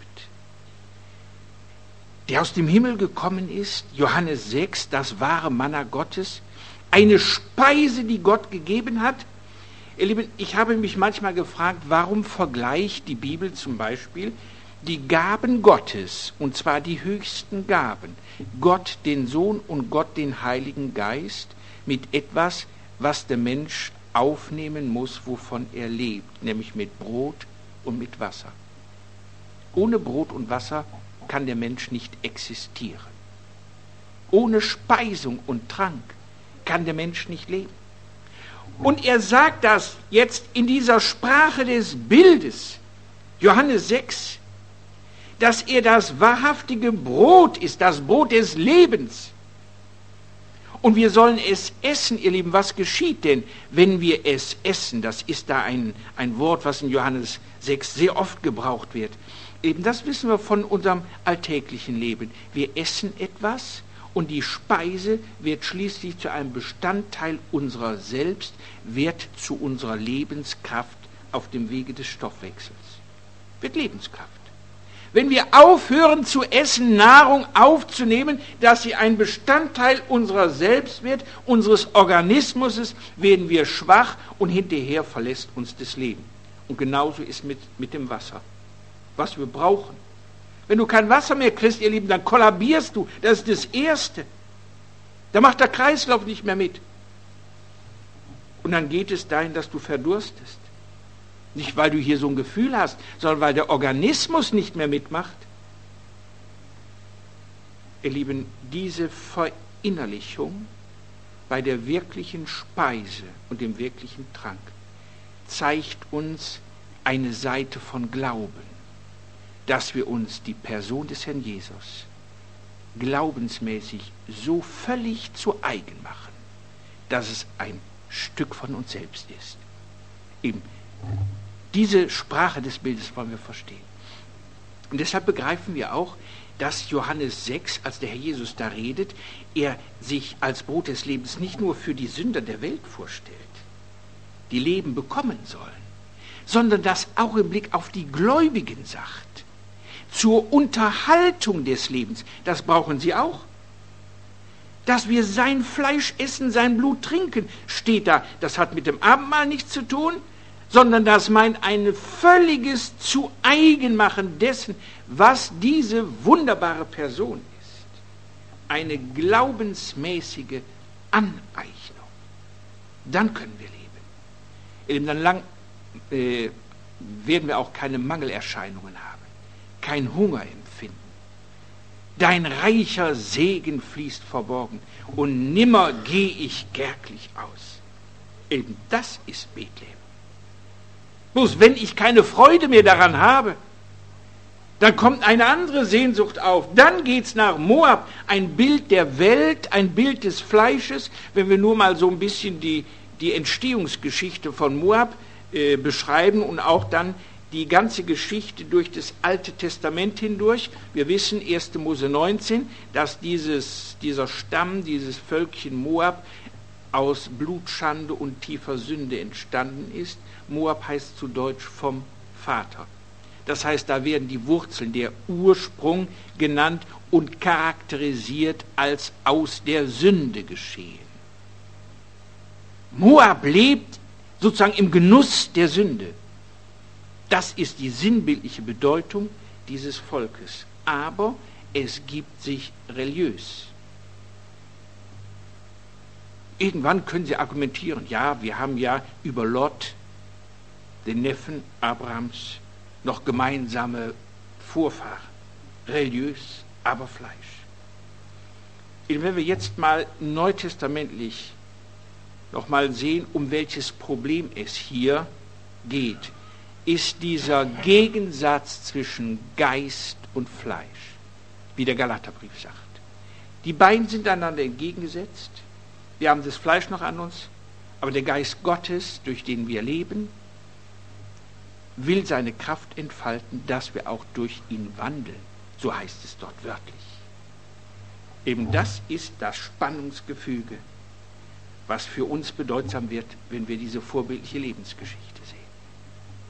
Der aus dem Himmel gekommen ist, Johannes 6, das wahre Manna Gottes, eine Speise, die Gott gegeben hat. Ihr Lieben, ich habe mich manchmal gefragt, warum vergleicht die Bibel zum Beispiel die Gaben Gottes, und zwar die höchsten Gaben, Gott den Sohn und Gott den Heiligen Geist, mit etwas, was der Mensch aufnehmen muss, wovon er lebt, nämlich mit Brot und mit Wasser. Ohne Brot und Wasser kann der Mensch nicht existieren. Ohne Speisung und Trank kann der Mensch nicht leben. Und er sagt das jetzt in dieser Sprache des Bildes, Johannes 6, dass er das wahrhaftige Brot ist, das Brot des Lebens. Und wir sollen es essen, ihr Lieben. Was geschieht denn, wenn wir es essen? Das ist da ein Wort, was in Johannes 6 sehr oft gebraucht wird. Eben das wissen wir von unserem alltäglichen Leben. Wir essen etwas und die Speise wird schließlich zu einem Bestandteil unserer selbst, wird zu unserer Lebenskraft auf dem Wege des Stoffwechsels. Wird Lebenskraft. Wenn wir aufhören zu essen, Nahrung aufzunehmen, dass sie ein Bestandteil unserer selbst wird, unseres Organismus ist, werden wir schwach und hinterher verlässt uns das Leben. Und genauso ist mit dem Wasser, was wir brauchen. Wenn du kein Wasser mehr kriegst, ihr Lieben, dann kollabierst du. Das ist das Erste. Da macht der Kreislauf nicht mehr mit. Und dann geht es dahin, dass du verdurstest. Nicht, weil du hier so ein Gefühl hast, sondern weil der Organismus nicht mehr mitmacht. Ihr Lieben, diese Verinnerlichung bei der wirklichen Speise und dem wirklichen Trank zeigt uns eine Seite von Glauben, dass wir uns die Person des Herrn Jesus glaubensmäßig so völlig zu eigen machen, dass es ein Stück von uns selbst ist. Eben diese Sprache des Bildes wollen wir verstehen. Und deshalb begreifen wir auch, dass Johannes 6, als der Herr Jesus da redet, er sich als Brot des Lebens nicht nur für die Sünder der Welt vorstellt, die Leben bekommen sollen, sondern das auch im Blick auf die Gläubigen sagt. Zur Unterhaltung des Lebens, das brauchen sie auch. Dass wir sein Fleisch essen, sein Blut trinken, steht da. Das hat mit dem Abendmahl nichts zu tun, sondern das meint ein völliges Zu-Eigen-Machen dessen, was diese wunderbare Person ist. Eine glaubensmäßige Aneignung. Dann können wir leben. Dann werden wir auch keine Mangelerscheinungen haben, kein Hunger empfinden. Dein reicher Segen fließt verborgen und nimmer gehe ich kärglich aus. Eben das ist Bethlehem. Bloß wenn ich keine Freude mehr daran habe, dann kommt eine andere Sehnsucht auf. Dann geht's nach Moab, ein Bild der Welt, ein Bild des Fleisches. Wenn wir nur mal so ein bisschen die Entstehungsgeschichte von Moab beschreiben und auch dann die ganze Geschichte durch das Alte Testament hindurch. Wir wissen, 1. Mose 19, dass dieser Stamm, dieses Völkchen Moab aus Blutschande und tiefer Sünde entstanden ist. Moab heißt zu Deutsch vom Vater. Das heißt, da werden die Wurzeln, der Ursprung genannt und charakterisiert als aus der Sünde geschehen. Moab lebt sozusagen im Genuss der Sünde. Das ist die sinnbildliche Bedeutung dieses Volkes. Aber es gibt sich religiös. Irgendwann können Sie argumentieren, ja, wir haben ja über Lot, den Neffen Abrahams, noch gemeinsame Vorfahren. Religiös, aber Fleisch. Wenn wir jetzt mal neutestamentlich noch mal sehen, um welches Problem es hier geht, ist dieser Gegensatz zwischen Geist und Fleisch, wie der Galaterbrief sagt. Die beiden sind einander entgegengesetzt. Wir haben das Fleisch noch an uns, aber der Geist Gottes, durch den wir leben, will seine Kraft entfalten, dass wir auch durch ihn wandeln. So heißt es dort wörtlich. Eben das ist das Spannungsgefüge, was für uns bedeutsam wird, wenn wir diese vorbildliche Lebensgeschichte sehen.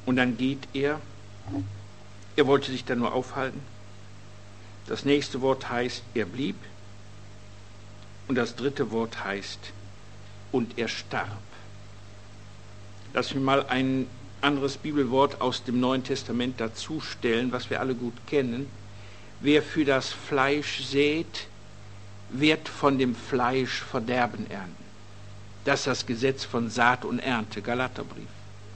Und dann geht er. Er wollte sich da nur aufhalten. Das nächste Wort heißt, er blieb. Und das dritte Wort heißt, und er starb. Lass mich mal ein anderes Bibelwort aus dem Neuen Testament dazu stellen, was wir alle gut kennen. Wer für das Fleisch sät, wird von dem Fleisch Verderben ernten. Das ist das Gesetz von Saat und Ernte, Galaterbrief.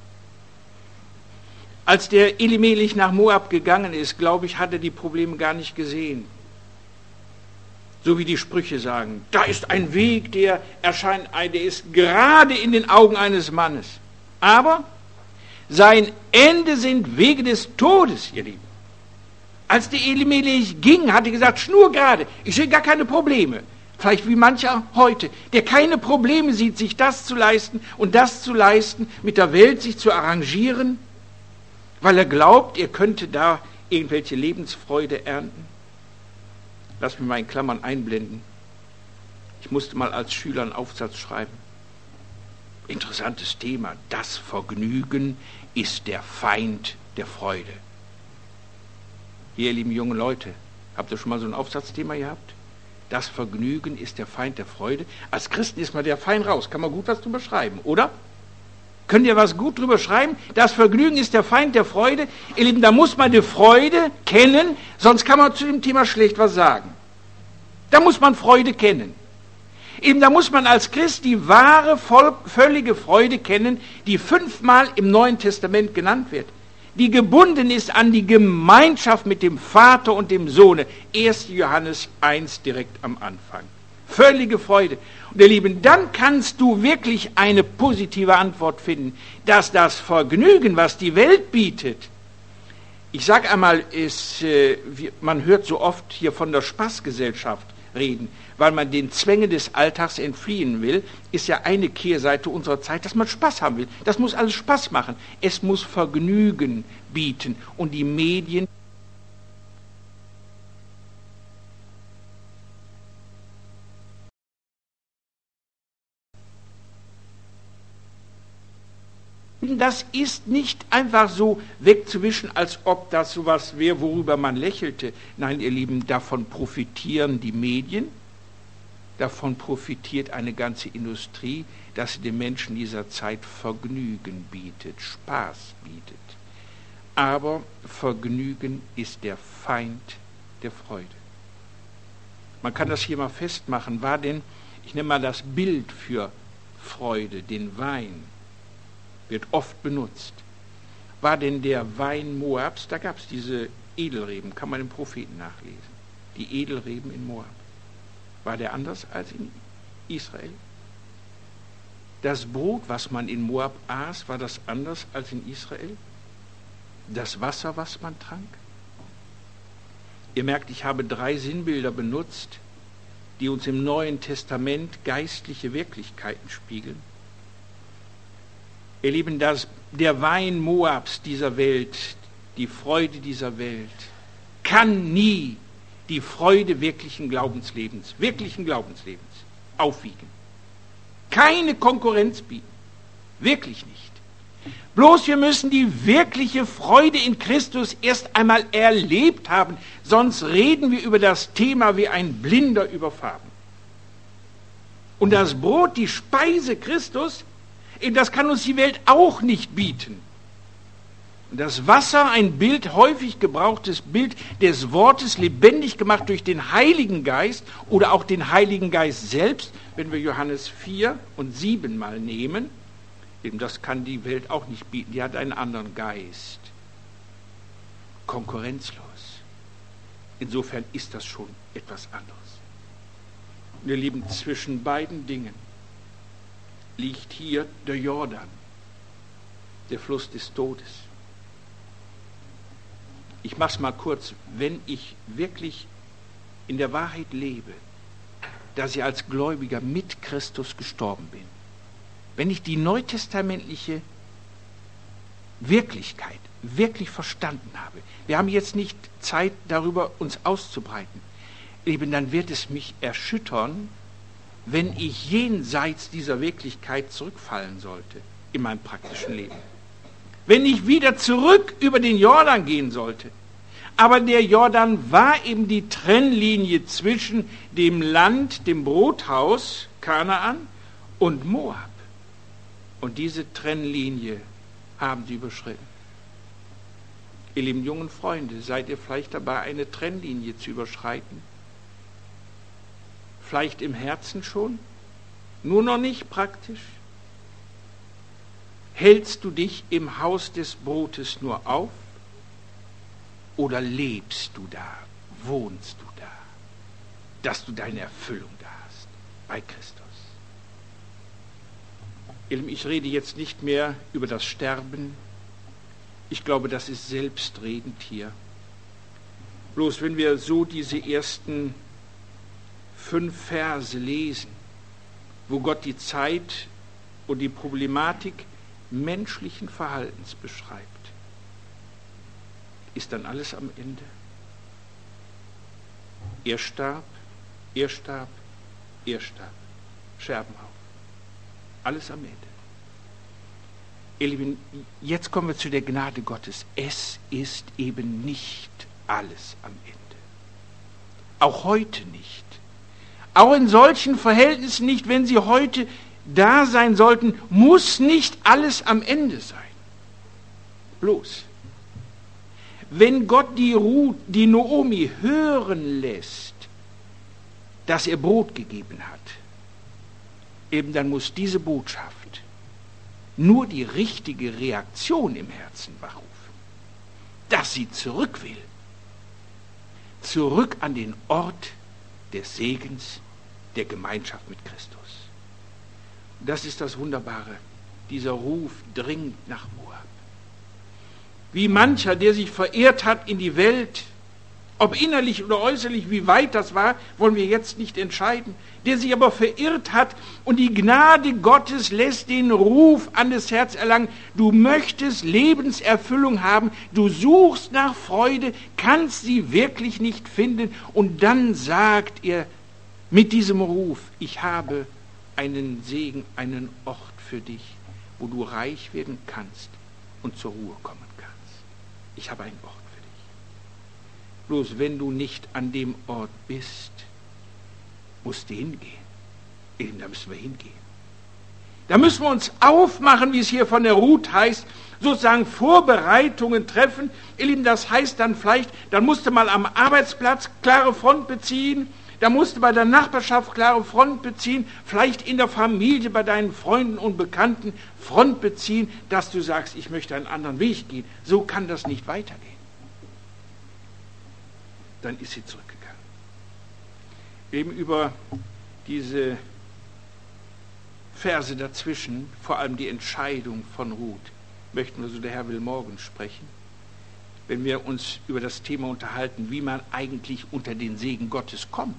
Als der Elimelech nach Moab gegangen ist, glaube ich, hat er die Probleme gar nicht gesehen. So wie die Sprüche sagen, da ist ein Weg, der ist gerade in den Augen eines Mannes. Aber sein Ende sind Wege des Todes, ihr Lieben. Als der Elimelech ging, hat er gesagt, schnurgerade, ich sehe gar keine Probleme. Vielleicht wie mancher heute, der keine Probleme sieht, sich das zu leisten und das zu leisten, mit der Welt sich zu arrangieren, weil er glaubt, er könnte da irgendwelche Lebensfreude ernten. Lass mich mal in Klammern einblenden. Ich musste mal als Schüler einen Aufsatz schreiben. Interessantes Thema. Das Vergnügen ist der Feind der Freude. Hier, ihr lieben junge Leute, habt ihr schon mal so ein Aufsatzthema gehabt? Das Vergnügen ist der Feind der Freude. Als Christen ist man der Fein raus. Kann man gut was drüber schreiben, oder? Könnt ihr was gut drüber schreiben? Das Vergnügen ist der Feind der Freude. Ihr Lieben, da muss man die Freude kennen, sonst kann man zu dem Thema schlecht was sagen. Da muss man Freude kennen. Eben, da muss man als Christ die wahre, völlige Freude kennen, die 5-mal im Neuen Testament genannt wird. Die gebunden ist an die Gemeinschaft mit dem Vater und dem Sohne. 1. Johannes 1 direkt am Anfang. Völlige Freude. Und ihr Lieben, dann kannst du wirklich eine positive Antwort finden, dass das Vergnügen, was die Welt bietet, ich sage einmal, man hört so oft hier von der Spaßgesellschaft reden, weil man den Zwängen des Alltags entfliehen will, ist ja eine Kehrseite unserer Zeit, dass man Spaß haben will. Das muss alles Spaß machen. Es muss Vergnügen bieten. Und die Medien das ist nicht einfach so wegzuwischen, als ob das sowas wäre, worüber man lächelte. Nein, ihr Lieben, davon profitieren die Medien, davon profitiert eine ganze Industrie, dass sie den Menschen dieser Zeit Vergnügen bietet, Spaß bietet. Aber Vergnügen ist der Feind der Freude. Man kann das hier mal festmachen. War denn, ich nehme mal das Bild für Freude, den Wein, wird oft benutzt. War denn der Wein Moabs, da gab es diese Edelreben, kann man im Propheten nachlesen. Die Edelreben in Moab. War der anders als in Israel? Das Brot, was man in Moab aß, war das anders als in Israel? Das Wasser, was man trank? Ihr merkt, ich habe 3 Sinnbilder benutzt, die uns im Neuen Testament geistliche Wirklichkeiten spiegeln. Ihr Lieben, der Wein Moabs dieser Welt, die Freude dieser Welt, kann nie die Freude wirklichen Glaubenslebens aufwiegen. Keine Konkurrenz bieten. Wirklich nicht. Bloß wir müssen die wirkliche Freude in Christus erst einmal erlebt haben, sonst reden wir über das Thema wie ein Blinder über Farben. Und das Brot, die Speise Christus, das kann uns die Welt auch nicht bieten. Das Wasser, ein Bild, häufig gebrauchtes Bild des Wortes, lebendig gemacht durch den Heiligen Geist oder auch den Heiligen Geist selbst, wenn wir Johannes 4 und 7 mal nehmen, eben das kann die Welt auch nicht bieten, die hat einen anderen Geist. Konkurrenzlos. Insofern ist das schon etwas anderes. Wir lieben zwischen beiden Dingen liegt hier der Jordan, der Fluss des Todes. Ich mache es mal kurz. Wenn ich wirklich in der Wahrheit lebe, dass ich als Gläubiger mit Christus gestorben bin, wenn ich die neutestamentliche Wirklichkeit wirklich verstanden habe, wir haben jetzt nicht Zeit, darüber uns auszubreiten, eben dann wird es mich erschüttern, wenn ich jenseits dieser Wirklichkeit zurückfallen sollte in meinem praktischen Leben. wenn ich wieder zurück über den Jordan gehen sollte. Aber der Jordan war eben die Trennlinie zwischen dem Land, dem Brothaus Kanaan und Moab. Und diese Trennlinie haben sie überschritten. Ihr lieben jungen Freunde, seid ihr vielleicht dabei, eine Trennlinie zu überschreiten? Vielleicht im Herzen schon, nur noch nicht praktisch? Hältst du dich im Haus des Brotes nur auf oder lebst du da, wohnst du da, dass du deine Erfüllung da hast bei Christus? Ich rede jetzt nicht mehr über das Sterben. Ich glaube, das ist selbstredend hier. Bloß wenn wir so diese ersten 5 Verse lesen, wo Gott die Zeit und die Problematik menschlichen Verhaltens beschreibt, ist dann alles am Ende. Er starb, er starb, er starb. Scherbenhaufen. Alles am Ende. Ihr Lieben, jetzt kommen wir zu der Gnade Gottes. Es ist eben nicht alles am Ende. Auch heute nicht. Auch in solchen Verhältnissen nicht, wenn sie heute da sein sollten, muss nicht alles am Ende sein. Bloß, wenn Gott die Naomi hören lässt, dass er Brot gegeben hat, eben dann muss diese Botschaft nur die richtige Reaktion im Herzen wachrufen, dass sie zurück will, zurück an den Ort des Segens, der Gemeinschaft mit Christus. Und das ist das Wunderbare, dieser Ruf dringt nach Moab. Wie mancher, der sich verirrt hat in die Welt, ob innerlich oder äußerlich, wie weit das war, wollen wir jetzt nicht entscheiden, der sich aber verirrt hat und die Gnade Gottes lässt den Ruf an das Herz erlangen, du möchtest Lebenserfüllung haben, du suchst nach Freude, kannst sie wirklich nicht finden und dann sagt er mit diesem Ruf, ich habe einen Segen, einen Ort für dich, wo du reich werden kannst und zur Ruhe kommen kannst. Ich habe einen Ort für dich. Bloß wenn du nicht an dem Ort bist, musst du hingehen. Eben, da müssen wir hingehen. Da müssen wir uns aufmachen, wie es hier von der Ruth heißt, sozusagen Vorbereitungen treffen. Ihr Lieben, das heißt dann vielleicht, dann musst du mal am Arbeitsplatz klare Front beziehen, da musst du bei der Nachbarschaft klare Front beziehen, vielleicht in der Familie, bei deinen Freunden und Bekannten Front beziehen, dass du sagst, ich möchte einen anderen Weg gehen. So kann das nicht weitergehen. Dann ist sie zurückgegangen. Eben über diese Verse dazwischen, vor allem die Entscheidung von Ruth, möchten wir, so der Herr will, morgen sprechen, wenn wir uns über das Thema unterhalten, wie man eigentlich unter den Segen Gottes kommt.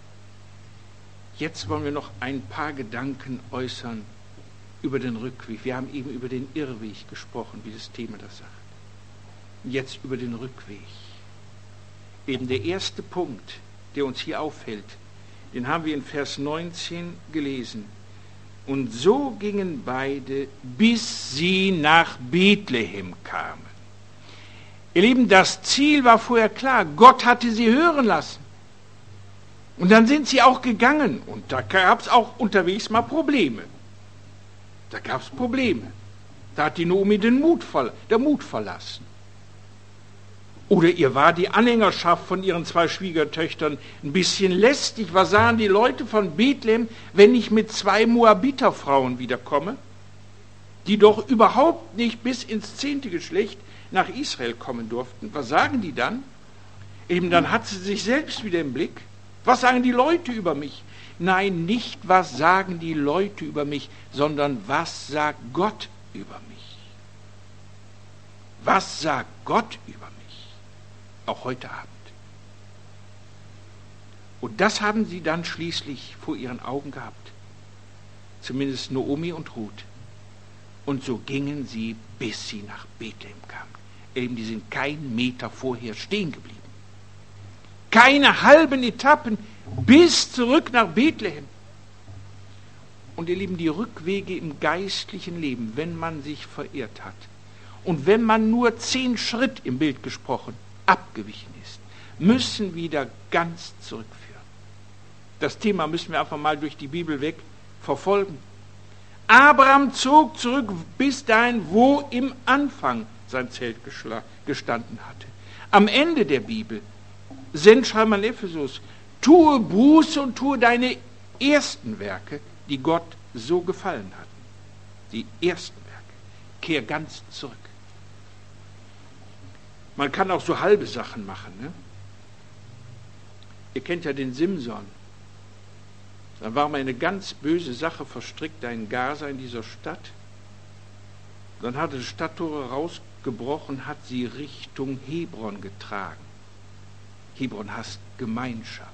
Jetzt wollen wir noch ein paar Gedanken äußern über den Rückweg. Wir haben eben über den Irrweg gesprochen, wie das Thema das sagt. Jetzt über den Rückweg. Eben der erste Punkt, der uns hier auffällt, den haben wir in Vers 19 gelesen. Und so gingen beide, bis sie nach Bethlehem kamen. Ihr Lieben, das Ziel war vorher klar. Gott hatte sie hören lassen. Und dann sind sie auch gegangen. Und da gab es auch unterwegs mal Probleme. Da gab es Probleme. Da hat die Naomi der Mut verlassen. Oder ihr war die Anhängerschaft von ihren 2 Schwiegertöchtern ein bisschen lästig. Was sagen die Leute von Bethlehem, wenn ich mit 2 Moabiterfrauen wiederkomme, die doch überhaupt nicht bis ins 10. Geschlecht nach Israel kommen durften? Was sagen die dann? Eben dann hat sie sich selbst wieder im Blick. Was sagen die Leute über mich? Nein, nicht was sagen die Leute über mich, sondern was sagt Gott über mich? Was sagt Gott über mich? Auch heute Abend. Und das haben sie dann schließlich vor ihren Augen gehabt. Zumindest Naomi und Ruth. Und so gingen sie, bis sie nach Bethlehem kamen. Eben, die sind keinen Meter vorher stehen geblieben. Keine halben Etappen bis zurück nach Bethlehem. Und ihr Lieben, die Rückwege im geistlichen Leben, wenn man sich verirrt hat und wenn man nur 10 Schritt im Bild gesprochen abgewichen ist, müssen wieder ganz zurückführen. Das Thema müssen wir einfach mal durch die Bibel weg verfolgen. Abraham zog zurück bis dahin, wo im Anfang sein Zelt gestanden hatte. Am Ende der Bibel, Sendschreiber an Ephesus, tue Buße und tue deine ersten Werke, die Gott so gefallen hatten. Die ersten Werke. Kehr ganz zurück. Man kann auch so halbe Sachen machen. Ne? Ihr kennt ja den Simson. Dann war mal eine ganz böse Sache verstrickt, ein Gaza in dieser Stadt. Dann hatte die Stadttore rausgebrochen, hat sie Richtung Hebron getragen. Hebron heißt Gemeinschaft.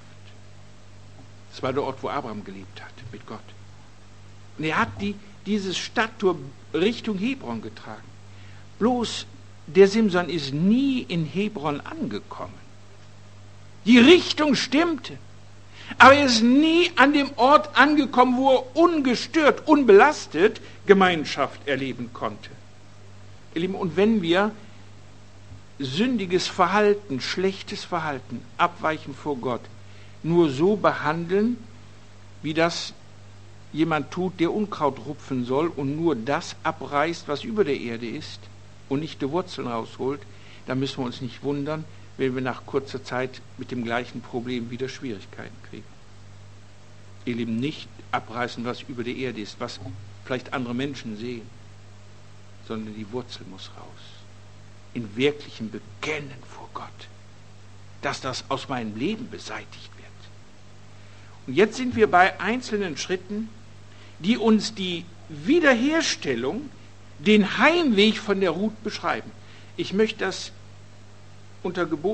Das war der Ort, wo Abraham gelebt hat, mit Gott. Und er hat dieses Stadttor Richtung Hebron getragen. Bloß der Simson ist nie in Hebron angekommen. Die Richtung stimmte. Aber er ist nie an dem Ort angekommen, wo er ungestört, unbelastet Gemeinschaft erleben konnte. Ihr Lieben, und wenn wir sündiges Verhalten, schlechtes Verhalten, Abweichen vor Gott nur so behandeln, wie das jemand tut, der Unkraut rupfen soll und nur das abreißt, was über der Erde ist und nicht die Wurzeln rausholt, dann müssen wir uns nicht wundern, wenn wir nach kurzer Zeit mit dem gleichen Problem wieder Schwierigkeiten kriegen. Ihr Lieben, nicht abreißen, was über der Erde ist, was vielleicht andere Menschen sehen, sondern die Wurzel muss raus. In wirklichem Bekennen vor Gott, dass das aus meinem Leben beseitigt wird. Und jetzt sind wir bei einzelnen Schritten, die uns die Wiederherstellung, den Heimweg von der Ruth beschreiben. Ich möchte das in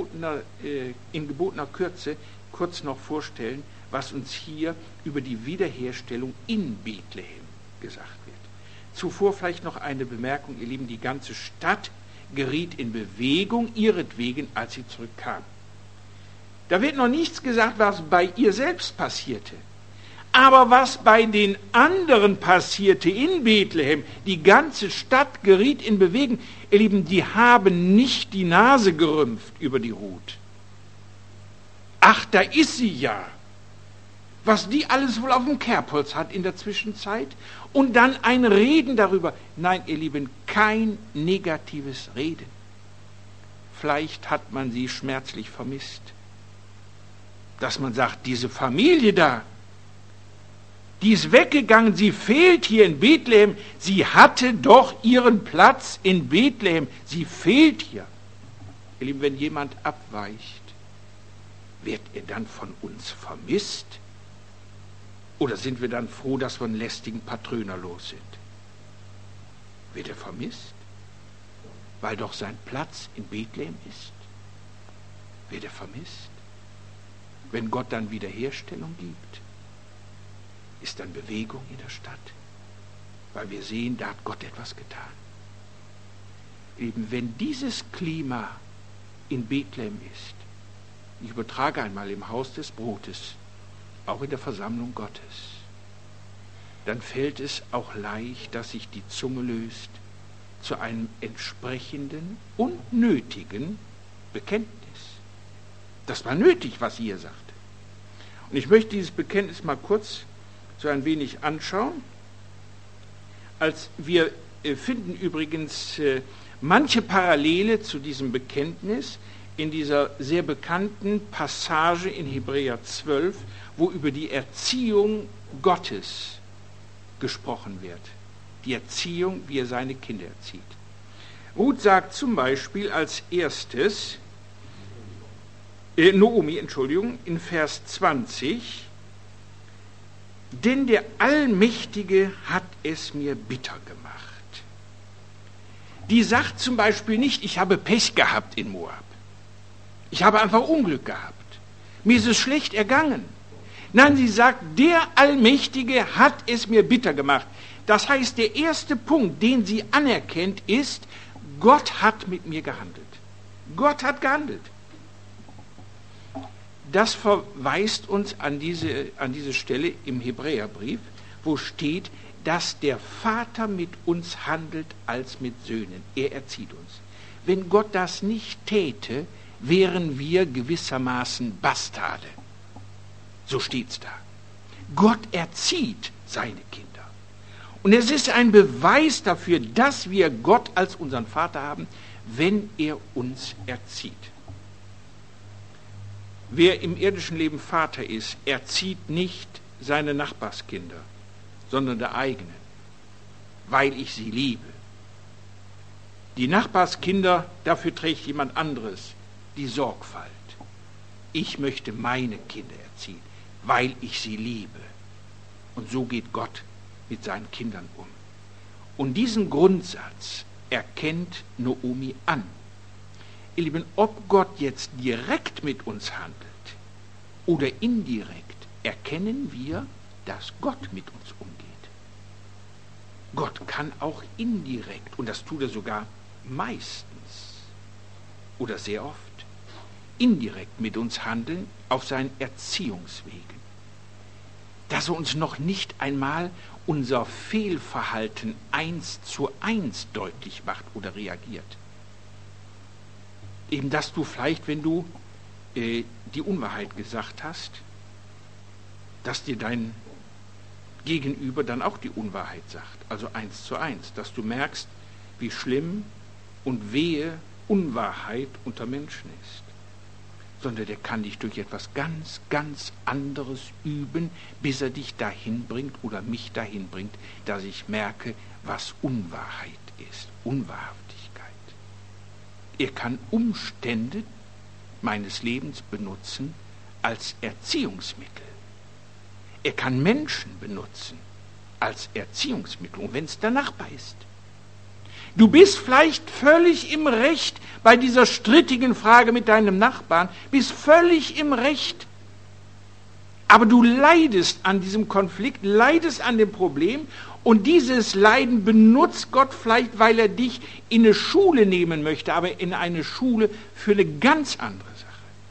gebotener Kürze kurz noch vorstellen, was uns hier über die Wiederherstellung in Bethlehem gesagt wird. Zuvor vielleicht noch eine Bemerkung, ihr Lieben, die ganze Stadt geriet in Bewegung ihretwegen, als sie zurückkam. Da wird noch nichts gesagt, was bei ihr selbst passierte. Aber was bei den anderen passierte in Bethlehem, die ganze Stadt geriet in Bewegung. Ihr Lieben, die haben nicht die Nase gerümpft über die Ruth. Ach, da ist sie ja. Was die alles wohl auf dem Kerbholz hat in der Zwischenzeit. Und dann ein Reden darüber. Nein, ihr Lieben, kein negatives Reden. Vielleicht hat man sie schmerzlich vermisst. Dass man sagt, diese Familie da, die ist weggegangen, sie fehlt hier in Bethlehem. Sie hatte doch ihren Platz in Bethlehem. Sie fehlt hier. Ihr Lieben, wenn jemand abweicht, wird er dann von uns vermisst? Oder sind wir dann froh, dass wir einen lästigen Patröner los sind? Wird er vermisst? Weil doch sein Platz in Bethlehem ist. Wird er vermisst? Wenn Gott dann Wiederherstellung gibt, ist dann Bewegung in der Stadt, weil wir sehen, da hat Gott etwas getan. Eben wenn dieses Klima in Bethlehem ist, ich übertrage einmal im Haus des Brotes, auch in der Versammlung Gottes, dann fällt es auch leicht, dass sich die Zunge löst zu einem entsprechenden und nötigen Bekenntnis. Das war nötig, was ihr sagte. Und ich möchte dieses Bekenntnis mal kurz so ein wenig anschauen. Als wir finden übrigens manche Parallele zu diesem Bekenntnis in dieser sehr bekannten Passage in Hebräer 12, wo über die Erziehung Gottes gesprochen wird. Die Erziehung, wie er seine Kinder erzieht. Ruth sagt zum Beispiel als erstes, Naomi, in Vers 20, denn der Allmächtige hat es mir bitter gemacht. Die sagt zum Beispiel nicht, ich habe Pech gehabt in Moab. Ich habe einfach Unglück gehabt. Mir ist es schlecht ergangen. Nein, sie sagt, der Allmächtige hat es mir bitter gemacht. Das heißt, der erste Punkt, den sie anerkennt, ist, Gott hat mit mir gehandelt. Gott hat gehandelt. Das verweist uns an diese Stelle im Hebräerbrief, wo steht, dass der Vater mit uns handelt als mit Söhnen. Er erzieht uns. Wenn Gott das nicht täte, wären wir gewissermaßen Bastarde. So steht's da. Gott erzieht seine Kinder. Und es ist ein Beweis dafür, dass wir Gott als unseren Vater haben, wenn er uns erzieht. Wer im irdischen Leben Vater ist, erzieht nicht seine Nachbarskinder, sondern der eigenen, weil ich sie liebe. Die Nachbarskinder, dafür trägt jemand anderes die Sorgfalt. Ich möchte meine Kinder erziehen, weil ich sie liebe. Und so geht Gott mit seinen Kindern um. Und diesen Grundsatz erkennt Naomi an. Ihr Lieben, ob Gott jetzt direkt mit uns handelt oder indirekt, erkennen wir, dass Gott mit uns umgeht. Gott kann auch indirekt, und das tut er sogar meistens oder sehr oft, indirekt mit uns handeln auf seinen Erziehungswegen. Dass er uns noch nicht einmal unser Fehlverhalten 1:1 deutlich macht oder reagiert. Eben, dass du vielleicht, wenn du die Unwahrheit gesagt hast, dass dir dein Gegenüber dann auch die Unwahrheit sagt, also 1:1, dass du merkst, wie schlimm und wehe Unwahrheit unter Menschen ist. Sondern der kann dich durch etwas ganz, ganz anderes üben, bis er dich dahin bringt oder mich dahin bringt, dass ich merke, was Unwahrheit ist, Unwahrhaftigkeit. Er kann Umstände meines Lebens benutzen als Erziehungsmittel. Er kann Menschen benutzen als Erziehungsmittel, und wenn es der Nachbar ist. Du bist vielleicht völlig im Recht bei dieser strittigen Frage mit deinem Nachbarn, bist völlig im Recht. Aber du leidest an diesem Konflikt, leidest an dem Problem, und dieses Leiden benutzt Gott vielleicht, weil er dich in eine Schule nehmen möchte, aber in eine Schule für eine ganz andere Sache.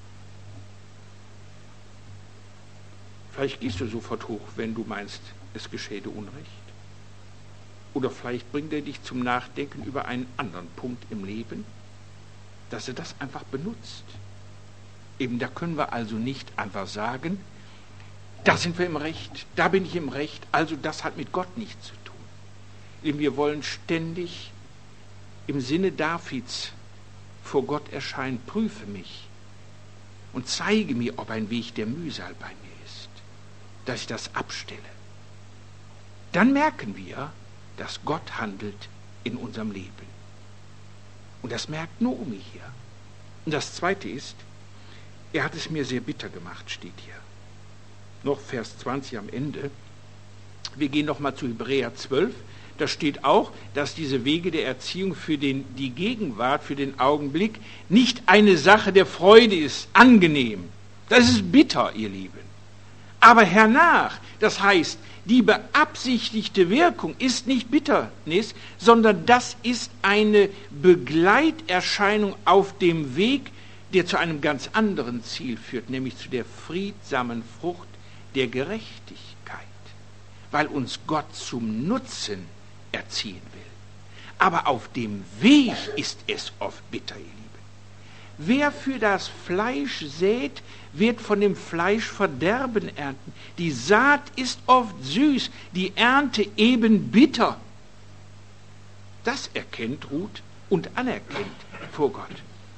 Vielleicht gehst du sofort hoch, wenn du meinst, es geschehe dir Unrecht. Oder vielleicht bringt er dich zum Nachdenken über einen anderen Punkt im Leben, dass er das einfach benutzt. Eben, da können wir also nicht einfach sagen, da sind wir im Recht, da bin ich im Recht, also das hat mit Gott nichts zu tun. Eben, wir wollen ständig im Sinne Davids vor Gott erscheinen, prüfe mich und zeige mir, ob ein Weg der Mühsal bei mir ist, dass ich das abstelle. Dann merken wir, dass Gott handelt in unserem Leben. Und das merkt Naomi hier. Und das Zweite ist, er hat es mir sehr bitter gemacht, steht hier. Noch Vers 20 am Ende. Wir gehen nochmal zu Hebräer 12. Da steht auch, dass diese Wege der Erziehung für die Gegenwart, für den Augenblick, nicht eine Sache der Freude ist, angenehm. Das ist bitter, ihr Lieben. Aber hernach, das heißt, die beabsichtigte Wirkung ist nicht Bitternis, sondern das ist eine Begleiterscheinung auf dem Weg, der zu einem ganz anderen Ziel führt, nämlich zu der friedsamen Frucht der Gerechtigkeit, weil uns Gott zum Nutzen erziehen will. Aber auf dem Weg ist es oft bitter, ihr Lieben. Wer für das Fleisch sät, wird von dem Fleisch Verderben ernten. Die Saat ist oft süß, die Ernte eben bitter. Das erkennt Ruth und anerkennt vor Gott.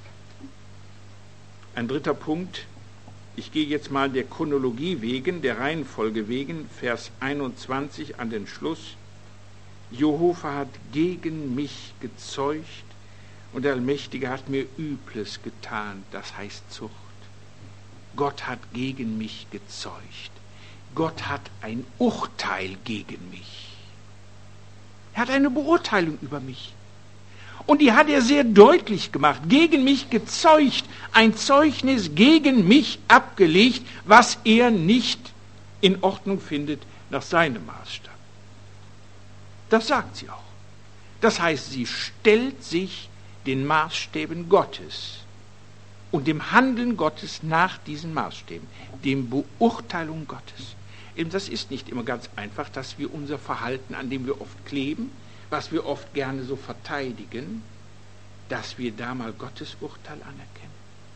Ein dritter Punkt, ich gehe jetzt mal der Chronologie wegen, der Reihenfolge wegen, Vers 21 an den Schluss. Jehova hat gegen mich gezeugt und der Allmächtige hat mir Übles getan, das heißt Zucht. Gott hat gegen mich gezeugt. Gott hat ein Urteil gegen mich. Er hat eine Beurteilung über mich. Und die hat er sehr deutlich gemacht. Gegen mich gezeugt, ein Zeugnis gegen mich abgelegt, was er nicht in Ordnung findet nach seinem Maßstab. Das sagt sie auch. Das heißt, sie stellt sich den Maßstäben Gottes und dem Handeln Gottes nach diesen Maßstäben, dem Beurteilung Gottes. Eben, das ist nicht immer ganz einfach, dass wir unser Verhalten, an dem wir oft kleben, was wir oft gerne so verteidigen, dass wir da mal Gottes Urteil anerkennen.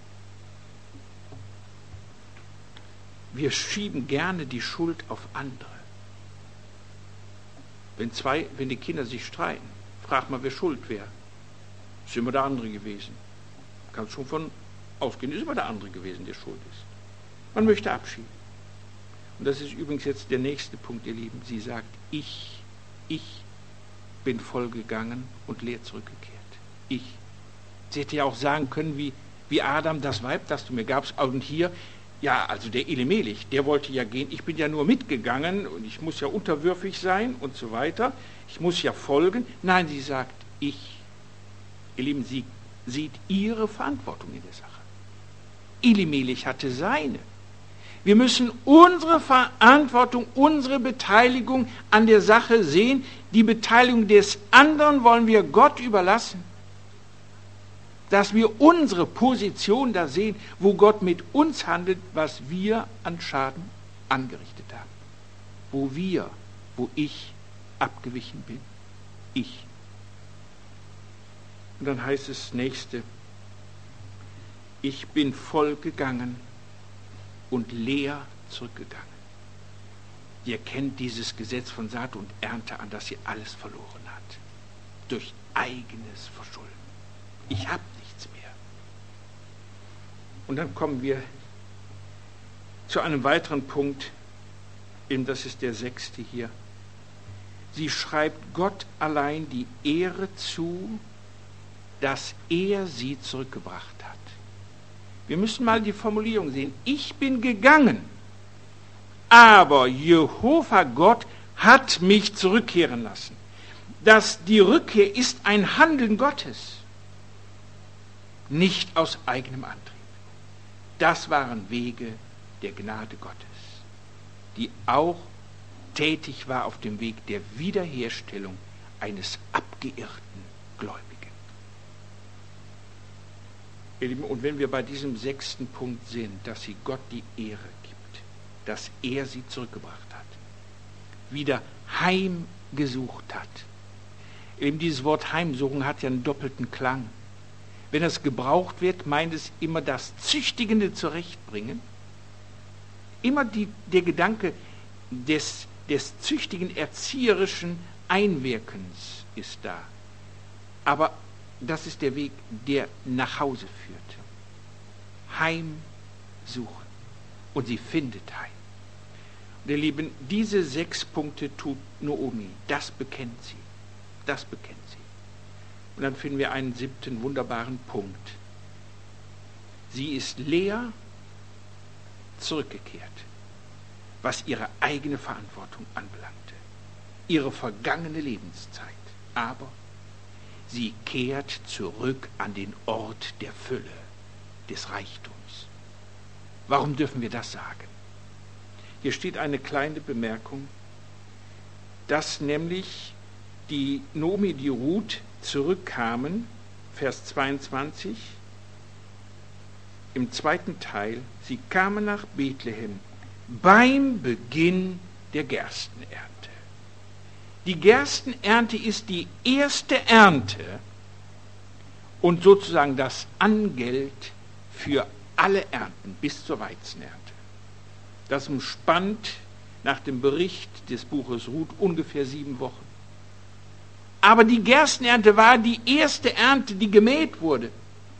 Wir schieben gerne die Schuld auf andere. Wenn die Kinder sich streiten, fragt mal, wer schuld wäre. Ist immer der andere gewesen. Kann schon von ausgehen, ist immer der andere gewesen, der schuld ist. Man möchte Abschied. Und das ist übrigens jetzt der nächste Punkt, ihr Lieben. Sie sagt, ich bin vollgegangen und leer zurückgekehrt. Ich. Sie hätte ja auch sagen können, wie Adam, das Weib, das du mir gabst. Und hier, ja, also der Elimelech, der wollte ja gehen. Ich bin ja nur mitgegangen und ich muss ja unterwürfig sein und so weiter. Ich muss ja folgen. Nein, sie sagt, ich. Ihr Lieben, sie sieht ihre Verantwortung in der Sache. Elimelech hatte seine. Wir müssen unsere Verantwortung, unsere Beteiligung an der Sache sehen. Die Beteiligung des anderen wollen wir Gott überlassen. Dass wir unsere Position da sehen, wo Gott mit uns handelt, was wir an Schaden angerichtet haben. Wo ich abgewichen bin. Ich. Und dann heißt es nächste, ich bin voll gegangen und leer zurückgegangen. Ihr kennt dieses Gesetz von Saat und Ernte, an das sie alles verloren hat. Durch eigenes Verschulden. Ich habe nichts mehr. Und dann kommen wir zu einem weiteren Punkt, eben das ist der 6. hier. Sie schreibt Gott allein die Ehre zu, dass er sie zurückgebracht hat. Wir müssen mal die Formulierung sehen. Ich bin gegangen, aber Jehova Gott hat mich zurückkehren lassen. Die Rückkehr ist ein Handeln Gottes, nicht aus eigenem Antrieb. Das waren Wege der Gnade Gottes, die auch tätig war auf dem Weg der Wiederherstellung eines abgeirrten Gläubigen. Ihr Lieben, und wenn wir bei diesem 6. Punkt sind, dass sie Gott die Ehre gibt, dass er sie zurückgebracht hat, wieder heimgesucht hat. Eben dieses Wort heimsuchen hat ja einen doppelten Klang. Wenn es gebraucht wird, meint es immer das züchtigende Zurechtbringen. Immer der Gedanke des züchtigen, erzieherischen Einwirkens ist da. Aber das ist der Weg, der nach Hause führt. Heimsuchen. Und sie findet heim. Und ihr Lieben, diese 6 Punkte tut Noomi. Das bekennt sie. Das bekennt sie. Und dann finden wir einen 7. wunderbaren Punkt. Sie ist leer zurückgekehrt, was ihre eigene Verantwortung anbelangte. Ihre vergangene Lebenszeit. Aber sie kehrt zurück an den Ort der Fülle, des Reichtums. Warum dürfen wir das sagen? Hier steht eine kleine Bemerkung, dass nämlich die Noomi, die Ruth zurückkamen, Vers 22, im 2. Teil, sie kamen nach Bethlehem beim Beginn der Gerstenernte. Die Gerstenernte ist die erste Ernte und sozusagen das Angeld für alle Ernten bis zur Weizenernte. Das umspannt nach dem Bericht des Buches Ruth ungefähr 7 Wochen. Aber die Gerstenernte war die erste Ernte, die gemäht wurde.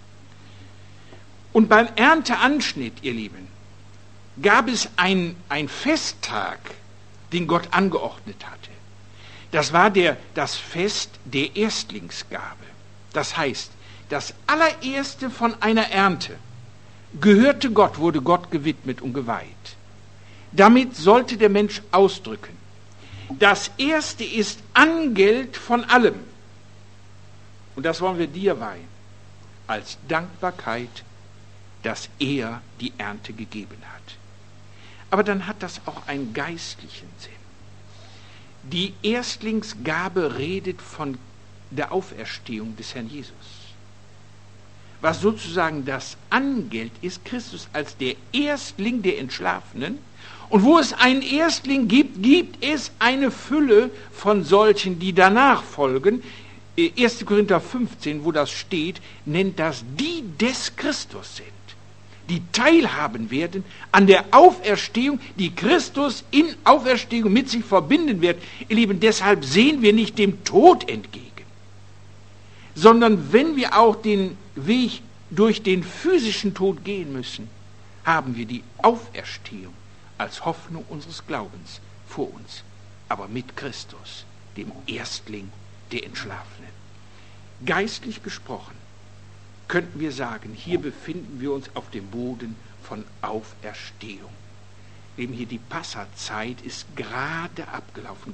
Und beim Ernteanschnitt, ihr Lieben, gab es einen Festtag, den Gott angeordnet hatte. Das war das Fest der Erstlingsgabe. Das heißt, das allererste von einer Ernte gehörte Gott, wurde Gott gewidmet und geweiht. Damit sollte der Mensch ausdrücken: Das Erste ist Angeld von allem. Und das wollen wir dir weihen, als Dankbarkeit, dass er die Ernte gegeben hat. Aber dann hat das auch einen geistlichen Sinn. Die Erstlingsgabe redet von der Auferstehung des Herrn Jesus. was sozusagen das Angeld ist, Christus als der Erstling der Entschlafenen. Und wo es einen Erstling gibt, gibt es eine Fülle von solchen, die danach folgen. 1. Korinther 15, wo das steht, nennt das die des Christus sind, die teilhaben werden an der Auferstehung, die Christus in Auferstehung mit sich verbinden wird. Ihr Lieben, deshalb sehen wir nicht dem Tod entgegen, sondern wenn wir auch den Weg durch den physischen Tod gehen müssen, haben wir die Auferstehung als Hoffnung unseres Glaubens vor uns, aber mit Christus, dem Erstling der Entschlafenen. Geistlich gesprochen könnten wir sagen, hier befinden wir uns auf dem Boden von Auferstehung. Eben hier die Passazeit ist gerade abgelaufen.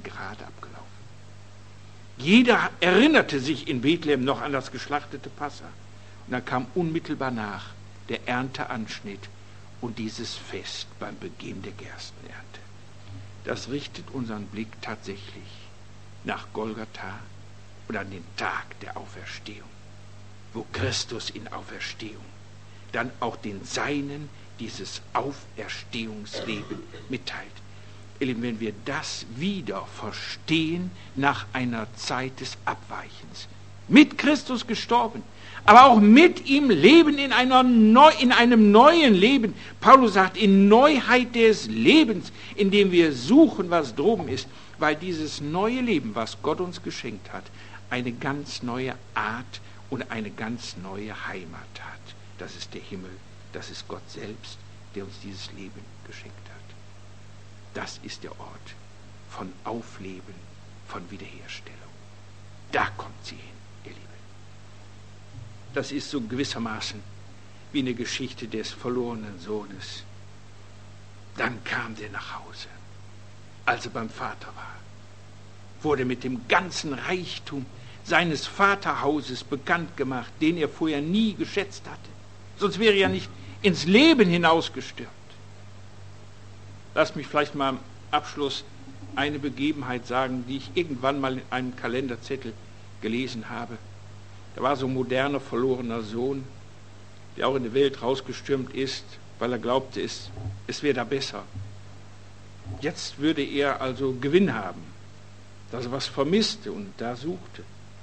Jeder erinnerte sich in Bethlehem noch an das geschlachtete Passa. Und dann kam unmittelbar nach der Ernteanschnitt und dieses Fest beim Beginn der Gerstenernte. Das richtet unseren Blick tatsächlich nach Golgatha und an den Tag der Auferstehung, wo Christus in Auferstehung dann auch den Seinen dieses Auferstehungsleben mitteilt. Ihr Lieben, wenn wir das wieder verstehen nach einer Zeit des Abweichens, mit Christus gestorben, aber auch mit ihm leben in einem neuen Leben. Paulus sagt, in Neuheit des Lebens, in dem wir suchen, was droben ist, weil dieses neue Leben, was Gott uns geschenkt hat, eine ganz neue Art und eine ganz neue Heimat hat. Das ist der Himmel, das ist Gott selbst, der uns dieses Leben geschenkt hat. Das ist der Ort von Aufleben, von Wiederherstellung. Da kommt sie hin, ihr Lieben. Das ist so gewissermaßen wie eine Geschichte des verlorenen Sohnes. Dann kam der nach Hause, als er beim Vater war, wurde mit dem ganzen Reichtum seines Vaterhauses bekannt gemacht, den er vorher nie geschätzt hatte. Sonst wäre er ja nicht ins Leben hinausgestürmt. Lasst mich vielleicht mal am Abschluss eine Begebenheit sagen, die ich irgendwann mal in einem Kalenderzettel gelesen habe. Da war so ein moderner, verlorener Sohn, der auch in die Welt rausgestürmt ist, weil er glaubte, es wäre da besser. Jetzt würde er also Gewinn haben, dass er was vermisste und da suchte.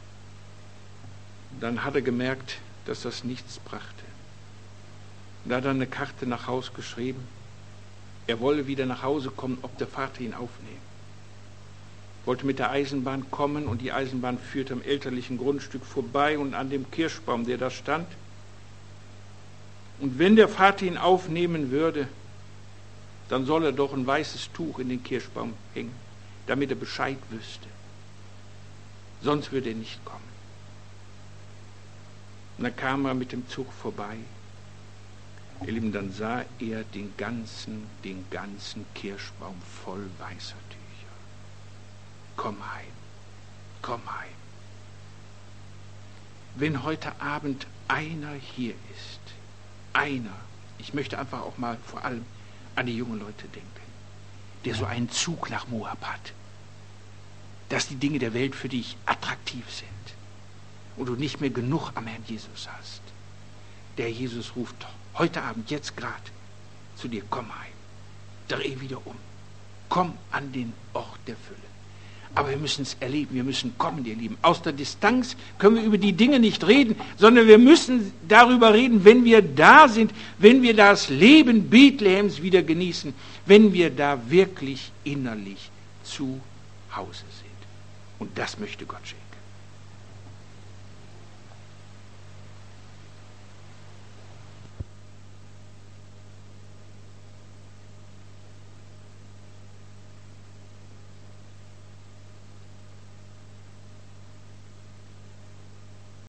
Dann hat er gemerkt, dass das nichts brachte. Und da hat er eine Karte nach Haus geschrieben. Er wolle wieder nach Hause kommen, ob der Vater ihn aufnehme. Wollte mit der Eisenbahn kommen und die Eisenbahn führte am elterlichen Grundstück vorbei und an dem Kirschbaum, der da stand. Und wenn der Vater ihn aufnehmen würde, dann soll er doch ein weißes Tuch in den Kirschbaum hängen, damit er Bescheid wüsste. Sonst würde er nicht kommen. Und dann kam er mit dem Zug vorbei. Ihr Lieben, dann sah er den ganzen Kirschbaum voll weißer Tücher. Komm heim, komm heim. Wenn heute Abend einer hier ist, ich möchte einfach auch mal vor allem an die jungen Leute denken, der so einen Zug nach Moab hat, dass die Dinge der Welt für dich attraktiv sind und du nicht mehr genug am Herrn Jesus hast. Der Jesus ruft heute Abend, jetzt gerade, zu dir, komm heim, dreh wieder um, komm an den Ort der Fülle. Aber wir müssen es erleben, wir müssen kommen, ihr Lieben. Aus der Distanz können wir über die Dinge nicht reden, sondern wir müssen darüber reden, wenn wir da sind, wenn wir das Leben Bethlehems wieder genießen, wenn wir da wirklich innerlich zu Hause sind. Und das möchte Gott schenken.